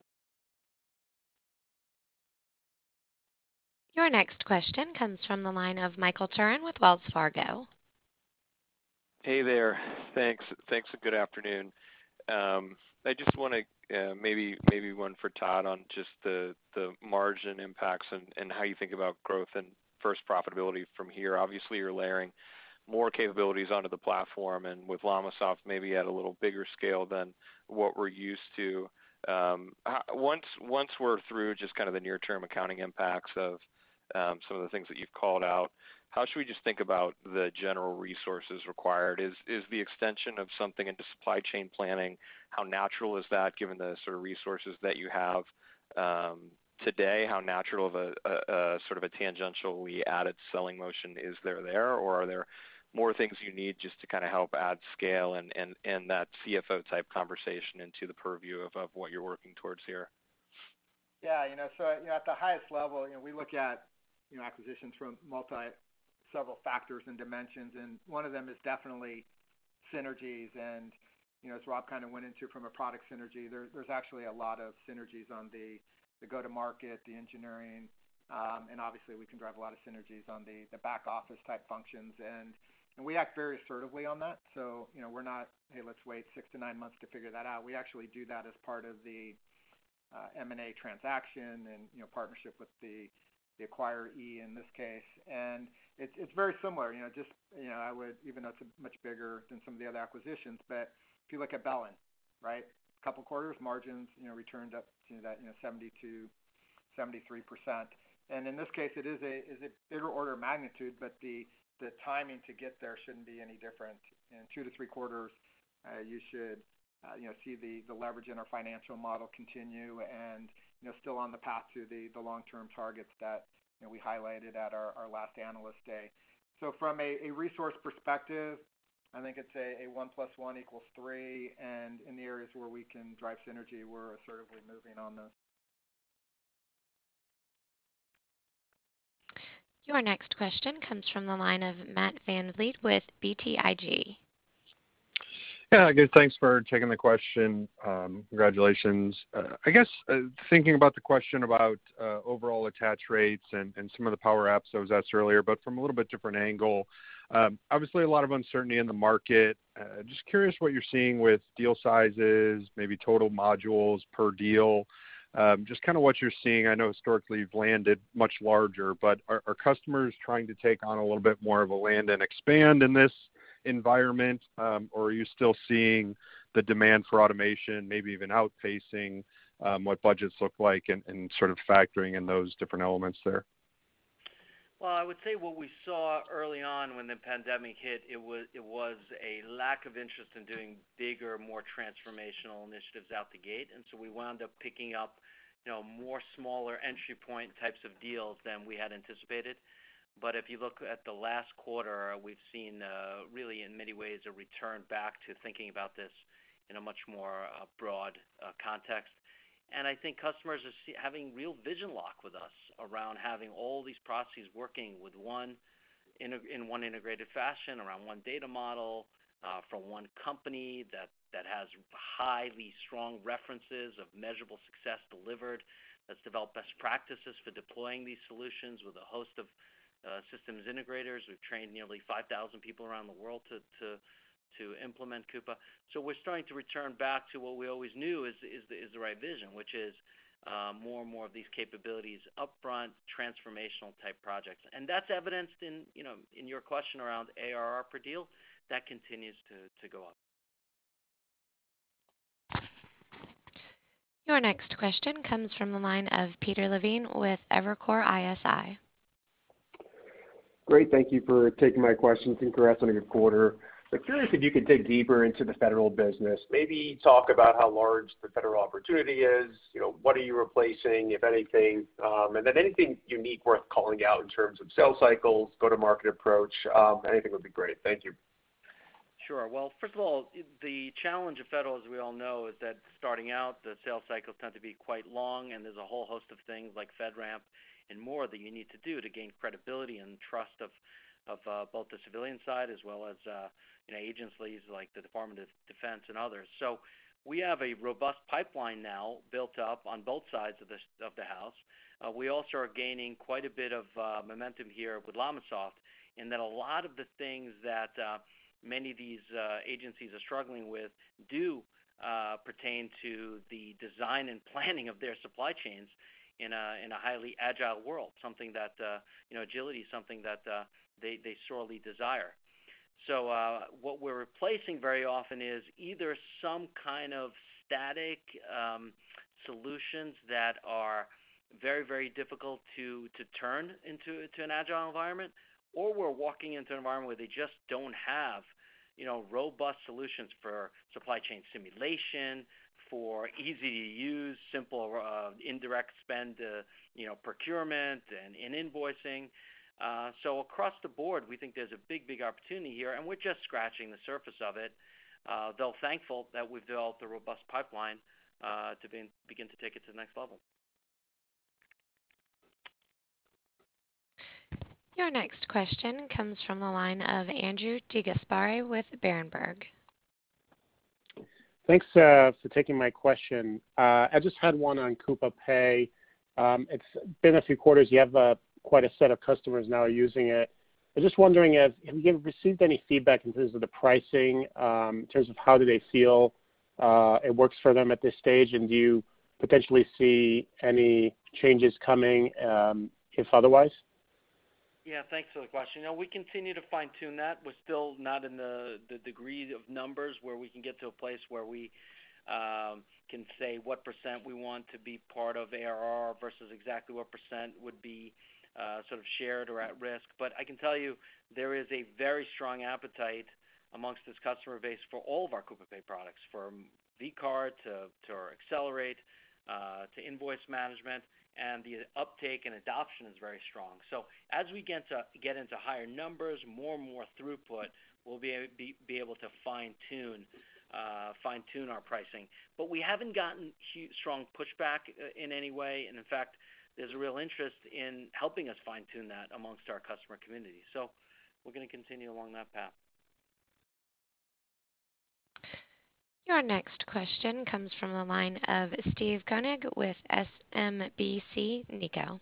Speaker 1: Your next question comes from the line of Michael Turrin with Wells Fargo.
Speaker 11: Hey there. Thanks. Thanks, and good afternoon. Um, I just want to uh, maybe maybe one for Todd on just the the margin impacts and, and how you think about growth and first profitability from here. Obviously, you're layering more capabilities onto the platform, and with LLamasoft maybe at a little bigger scale than what we're used to. Um, how, once once we're through just kind of the near-term accounting impacts of um, some of the things that you've called out, how should we just think about the general resources required? Is is the extension of something into supply chain planning, how natural is that given the sort of resources that you have um, today? How natural of a, a, a sort of a tangentially added selling motion is there there, or are there more things you need just to kind of help add scale and, and, and that C F O type conversation into the purview of, of what you're working towards here?
Speaker 4: Yeah, you know, so you know, at the highest level, you know, we look at you know acquisitions from multi several factors and dimensions, and one of them is definitely synergies. And you know, as Rob kind of went into from a product synergy, there, there's actually a lot of synergies on the, the go-to-market, the engineering, um, and obviously we can drive a lot of synergies on the, the back office type functions. And and we act very assertively on that. So you know, we're not, hey, let's wait six to nine months to figure that out. We actually do that as part of the uh, M and A transaction and you know partnership with the the acquiree in this case. And it's it's very similar, you know, just, you know, I would, even though it's a much bigger than some of the other acquisitions, but if you look at Bellin, right, a couple quarters, margins, you know, returned up to that, you know, seventy-two, seventy-three percent. And in this case, it is a is a bigger order of magnitude, but the the timing to get there shouldn't be any different. In two to three quarters, uh, you should, uh, you know, see the, the leverage in our financial model continue, and you know, still on the path to the, the long-term targets that you know, we highlighted at our, our last Analyst Day. So from a, a resource perspective, I think it's a, a one plus one equals three, and in the areas where we can drive synergy, we're assertively moving on those.
Speaker 1: Your next question comes from the line of Matt VanVliet with B T I G.
Speaker 12: Yeah, good. Thanks for taking the question. Um, congratulations. Uh, I guess uh, thinking about the question about uh, overall attach rates and, and some of the Power Apps that was asked earlier, but from a little bit different angle. Um, obviously, a lot of uncertainty in the market. Uh, just curious what you're seeing with deal sizes, maybe total modules per deal. Um, just kind of what you're seeing. I know historically you've landed much larger, but are, are customers trying to take on a little bit more of a land and expand in this environment, um, or are you still seeing the demand for automation maybe even outpacing um, what budgets look like, and, and sort of factoring in those different elements there?
Speaker 3: Well, I would say what we saw early on when the pandemic hit, it was it was a lack of interest in doing bigger, more transformational initiatives out the gate, and so we wound up picking up, you know, more smaller entry point types of deals than we had anticipated. But if you look at the last quarter, we've seen uh, really in many ways a return back to thinking about this in a much more uh, broad uh, context. And I think customers are see, having real vision lock with us around having all these processes working with one in, a, in one integrated fashion around one data model uh, from one company that, that has highly strong references of measurable success delivered, that's developed best practices for deploying these solutions with a host of Uh, systems integrators. We've trained nearly five thousand people around the world to to to implement Coupa. So we're starting to return back to what we always knew is is the, is the right vision, which is uh, more and more of these capabilities, upfront, transformational type projects, and that's evidenced in you know in your question around A R R per deal. That continues to to go up.
Speaker 1: Your next question comes from the line of Peter Levine with Evercore I S I.
Speaker 13: Great. Thank you for taking my questions, and congrats on a good quarter. I'm curious if you could dig deeper into the federal business. Maybe talk about how large the federal opportunity is. You know, what are you replacing, if anything? Um, and then anything unique worth calling out in terms of sales cycles, go-to-market approach. Um, anything would be great. Thank you.
Speaker 3: Sure. Well, first of all, the challenge of federal, as we all know, is that starting out, the sales cycles tend to be quite long, and there's a whole host of things like FedRAMP and more that you need to do to gain credibility and trust of of uh, both the civilian side as well as uh, you know agencies like the Department of Defense and others. So we have a robust pipeline now built up on both sides of the of the house. Uh, we also are gaining quite a bit of uh, momentum here with LLamasoft, in that a lot of the things that uh, many of these uh, agencies are struggling with do uh, pertain to the design and planning of their supply chains in a in a highly agile world. Something that uh, you know agility is something that uh, they they sorely desire. So uh, what we're replacing very often is either some kind of static um, solutions that are very very difficult to to turn into to an agile environment, or we're walking into an environment where they just don't have, you know, robust solutions for supply chain simulation, for easy to use, simple uh, indirect spend, uh, you know, procurement and, and invoicing. Uh, so across the board, we think there's a big, big opportunity here, and we're just scratching the surface of it. Uh, though thankful that we've developed a robust pipeline uh, to be, begin to take it to the next level.
Speaker 1: Your next question comes from the line of Andrew DeGasperi with Berenberg.
Speaker 14: Thanks uh, for taking my question. Uh, I just had one on Coupa Pay. Um, it's been a few quarters. You have uh, quite a set of customers now using it. I'm just wondering, if, have you received any feedback in terms of the pricing, um, in terms of how do they feel uh, it works for them at this stage, and do you potentially see any changes coming um, if otherwise?
Speaker 3: Yeah, thanks for the question. You know, we continue to fine-tune that. We're still not in the, the degree of numbers where we can get to a place where we um, can say what percent we want to be part of A R R versus exactly what percent would be uh, sort of shared or at risk. But I can tell you there is a very strong appetite amongst this customer base for all of our Coupa Pay products, from vCard to, to our Accelerate, uh, to invoice management, and the uptake and adoption is very strong. So as we get to get into higher numbers, more and more throughput, we'll be be, be able to fine tune uh, fine tune our pricing. But we haven't gotten huge, strong pushback in any way, and in fact, there's a real interest in helping us fine tune that amongst our customer community. So we're going to continue along that path.
Speaker 1: Your next question comes from the line of Steve Koenig with S M B C Nikko.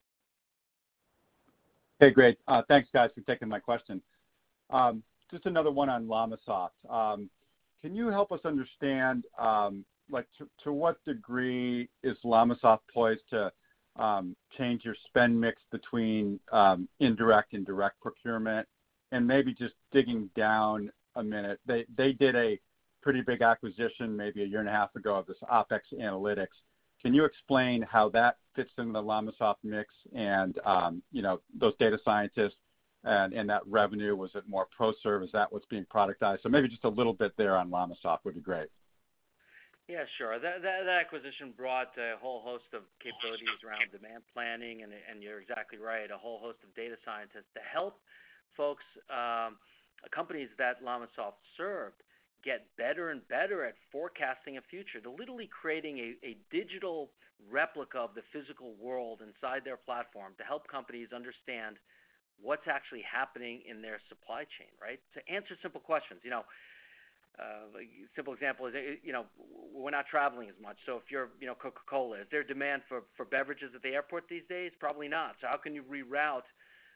Speaker 15: Hey, great. Uh, thanks, guys, for taking my question. Um, just another one on LLamasoft. Um, can you help us understand, um, like, to, to what degree is LLamasoft poised to um, change your spend mix between um, indirect and direct procurement? And maybe just digging down a minute, they they did a pretty big acquisition maybe a year and a half ago of this OpEx Analytics. Can you explain how that fits into the LLamasoft mix and, um, you know, those data scientists and, and that revenue? Was it more pro-serve? Is that what's being productized? So maybe just a little bit there on LLamasoft would be great.
Speaker 3: Yeah, sure. That, that, that acquisition brought a whole host of capabilities around demand planning, and, and you're exactly right, a whole host of data scientists to help folks, um, companies that LLamasoft served, get better and better at forecasting a future. They're literally creating a, a digital replica of the physical world inside their platform to help companies understand what's actually happening in their supply chain, right? To answer simple questions, you know, uh, a simple example is, you know, we're not traveling as much. So if you're, you know, Coca-Cola, is there demand for, for beverages at the airport these days? Probably not. So how can you reroute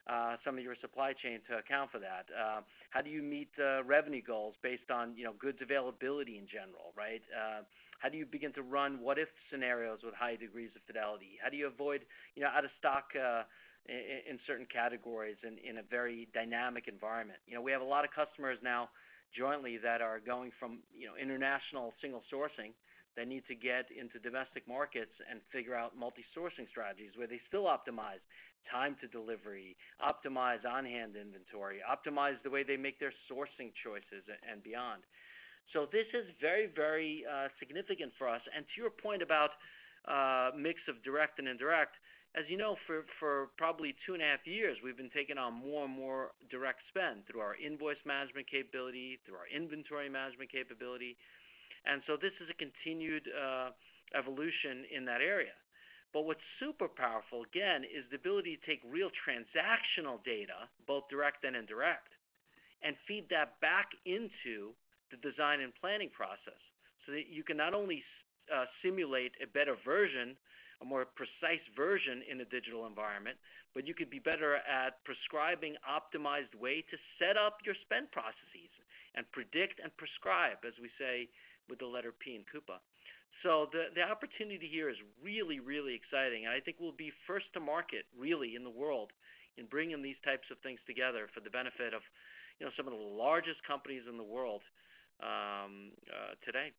Speaker 3: uh, some of your supply chain to account for that? Uh, how do you meet uh, revenue goals based on, you know, goods availability in general, right? Uh, how do you begin to run what-if scenarios with high degrees of fidelity? How do you avoid, you know, out-of-stock uh, in, in certain categories in, in a very dynamic environment? You know, we have a lot of customers now jointly that are going from, you know, international single sourcing that need to get into domestic markets and figure out multi-sourcing strategies where they still optimize time to delivery, optimize on-hand inventory, optimize the way they make their sourcing choices and beyond. So this is very, very uh, significant for us. And to your point about uh, mix of direct and indirect, as you know, for, for probably two and a half years, we've been taking on more and more direct spend through our invoice management capability, through our inventory management capability. And so this is a continued uh, evolution in that area. But what's super powerful, again, is the ability to take real transactional data, both direct and indirect, and feed that back into the design and planning process so that you can not only uh, simulate a better version, a more precise version in a digital environment, but you could be better at prescribing optimized way to set up your spend processes and predict and prescribe, as we say with the letter P in Coupa. So the, the opportunity here is really, really exciting. And I think we'll be first to market, really, in the world in bringing these types of things together for the benefit of, you know, some of the largest companies in the world um, uh, today.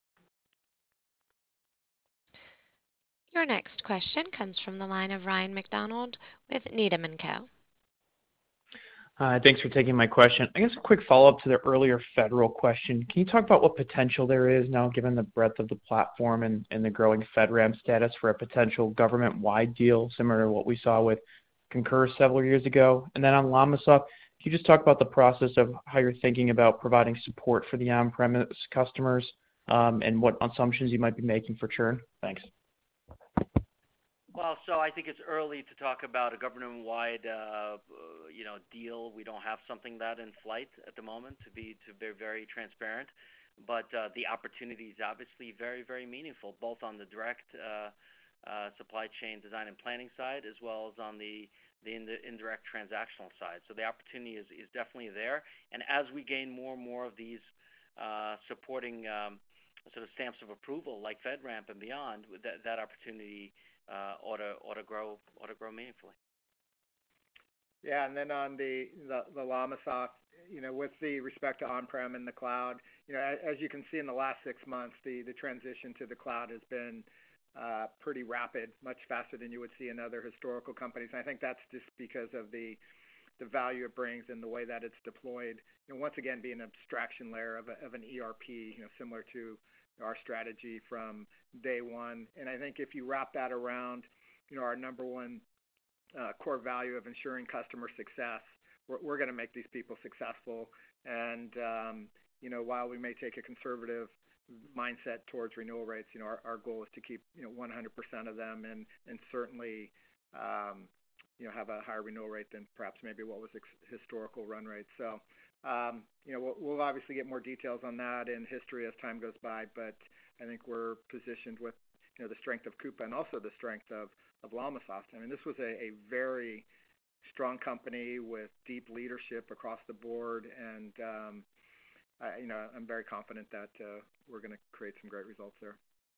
Speaker 1: Your next question comes from the line of Ryan McDonald with Needham and Co.
Speaker 16: Uh, thanks for taking my question. I guess a quick follow-up to the earlier federal question. Can you talk about what potential there is now, given the breadth of the platform and, and the growing FedRAMP status for a potential government-wide deal similar to what we saw with Concur several years ago? And then on LLamasoft, can you just talk about the process of how you're thinking about providing support for the on-premise customers um, and what assumptions you might be making for churn? Thanks.
Speaker 3: Well, so I think it's early to talk about a government-wide, uh, you know, deal. We don't have something that in flight at the moment, to be to be very transparent. But uh, the opportunity is obviously very, very meaningful, both on the direct uh, uh, supply chain design and planning side, as well as on the the indirect transactional side. So the opportunity is, is definitely there. And as we gain more and more of these uh, supporting um, sort of stamps of approval, like FedRAMP and beyond, that that opportunity. Uh, ought to ought to grow ought to grow meaningfully.
Speaker 4: Yeah, and then on the the, the LLamasoft, you know, with the respect to on-prem and the cloud, you know, as, as you can see in the last six months, the the transition to the cloud has been uh, pretty rapid, much faster than you would see in other historical companies. And I think that's just because of the the value it brings and the way that it's deployed. You know, once again, being an abstraction layer of, a, of an E R P, you know, similar to our strategy from day one. And I think if you wrap that around, you know, our number one uh, core value of ensuring customer success, we're, we're going to make these people successful. And, um, you know, while we may take a conservative mindset towards renewal rates, you know, our, our goal is to keep, you know, one hundred percent of them and, and certainly, um, you know, have a higher renewal rate than perhaps maybe what was ex- historical run rate. So, Um, you know, we'll, we'll obviously get more details on that in history as time goes by, but I think we're positioned with, you know, the strength of Coupa and also the strength of, of LLamasoft. I mean, this was a, a very strong company with deep leadership across the board, and, um, I, you know, I'm very confident that uh, we're going to create some great results there.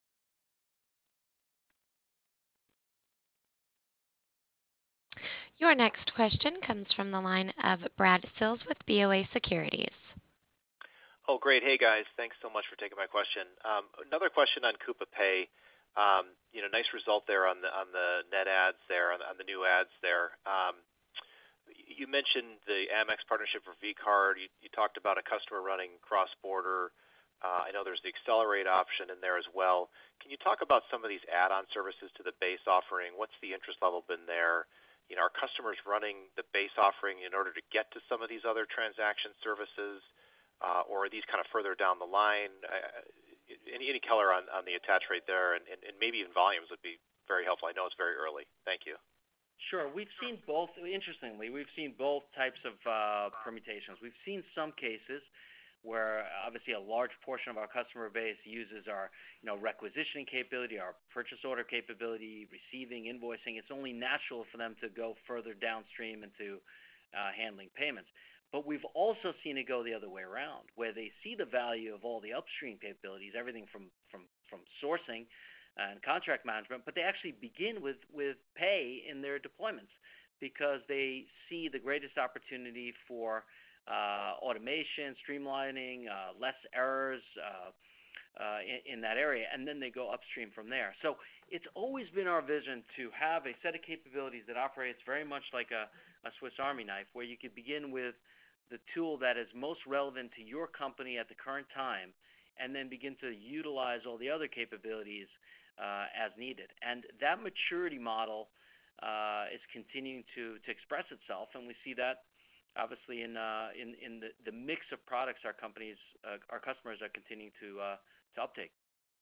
Speaker 1: Your next question comes from the line of Brad Sills with B O A Securities.
Speaker 17: Oh, great. Hey, guys. Thanks so much for taking my question. Um, another question on Coupa Pay. Um, you know, nice result there on the on the net ads there, on the, on the new ads there. Um, you mentioned the Amex partnership for V-Card. You, you talked about a customer running cross-border. Uh, I know there's the Accelerate option in there as well. Can you talk about some of these add-on services to the base offering? What's the interest level been there? You know, are customers running the base offering in order to get to some of these other transaction services, uh, or are these kind of further down the line? Uh, any, any color on, on the attach rate there, and, and, and maybe even volumes would be very helpful. I know it's very early. Thank you.
Speaker 3: Sure. We've seen both. Interestingly, we've seen both types of uh, permutations. We've seen some cases where obviously a large portion of our customer base uses our, you know, requisitioning capability, our purchase order capability, receiving, invoicing. It's only natural for them to go further downstream into uh, handling payments. But we've also seen it go the other way around, where they see the value of all the upstream capabilities, everything from from from sourcing and contract management, but they actually begin with with pay in their deployments because they see the greatest opportunity for uh, automation, streamlining, uh, less errors uh, uh, in, in that area, and then they go upstream from there. So it's always been our vision to have a set of capabilities that operates very much like a, a Swiss Army knife, where you could begin with the tool that is most relevant to your company at the current time, and then begin to utilize all the other capabilities uh, as needed. And that maturity model uh, is continuing to, to express itself, and we see that obviously in uh, in, in the, the mix of products our companies, uh, our customers are continuing to uh, to uptake.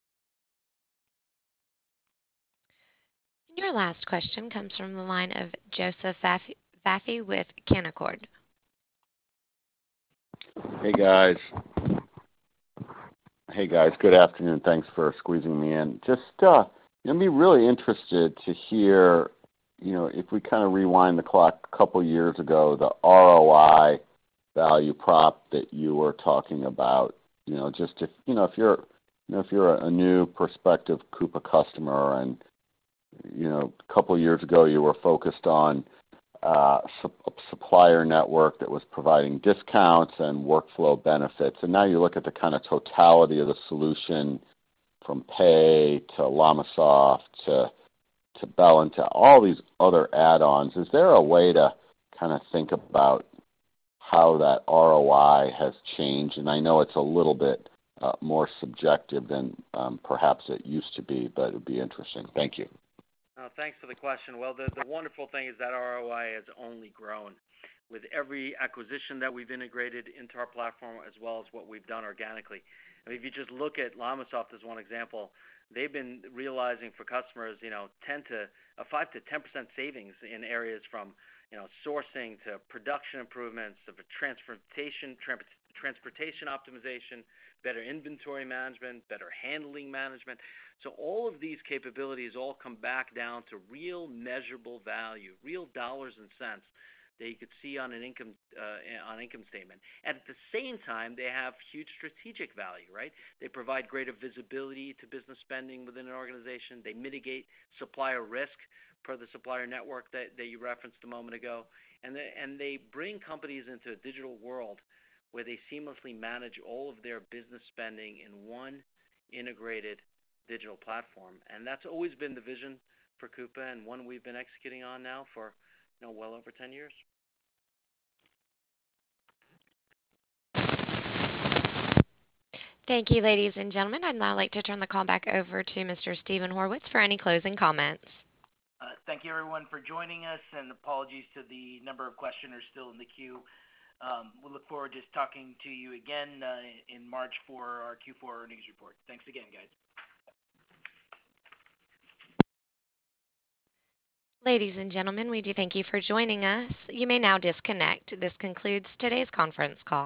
Speaker 1: Your last question comes from the line of Joseph Vafi with Canaccord.
Speaker 18: Hey guys. Hey guys, good afternoon. Thanks for squeezing me in. Just, uh, I'd be really interested to hear, you know, if we kind of rewind the clock a couple years ago, the R O I value prop that you were talking about. You know, just if you know if you're, you know, if you're a new prospective Coupa customer, and you know, a couple years ago you were focused on uh, su- a supplier network that was providing discounts and workflow benefits. And now you look at the kind of totality of the solution, from Pay to LLamasoft to to Bell and to all these other add-ons. Is there a way to kind of think about how that R O I has changed? And I know it's a little bit uh, more subjective than um, perhaps it used to be, but it would be interesting. Thank you.
Speaker 3: Uh, thanks for the question. Well, the, the wonderful thing is that R O I has only grown with every acquisition that we've integrated into our platform, as well as what we've done organically. I mean, if you just look at LLamasoft as one example, they've been realizing for customers, you know, ten to a five to ten percent savings in areas from, you know, sourcing to production improvements to transportation tra- transportation optimization, better inventory management, better handling management. So all of these capabilities all come back down to real measurable value, real dollars and cents that you could see on an income uh, on income statement. And at the same time, they have huge strategic value, right? They provide greater visibility to business spending within an organization. They mitigate supplier risk per the supplier network that, that you referenced a moment ago. And they, and they bring companies into a digital world where they seamlessly manage all of their business spending in one integrated digital platform. And that's always been the vision for Coupa, and one we've been executing on now for, you know, well over ten years.
Speaker 1: Thank you, ladies and gentlemen. I'd now like to turn the call back over to Mister Steven Horwitz for any closing comments.
Speaker 2: Uh, thank you, everyone, for joining us, and apologies to the number of questioners still in the queue. Um, we look forward to talking to you again uh, in March for our Q four earnings report. Thanks again, guys.
Speaker 1: Ladies and gentlemen, we do thank you for joining us. You may now disconnect. This concludes today's conference call.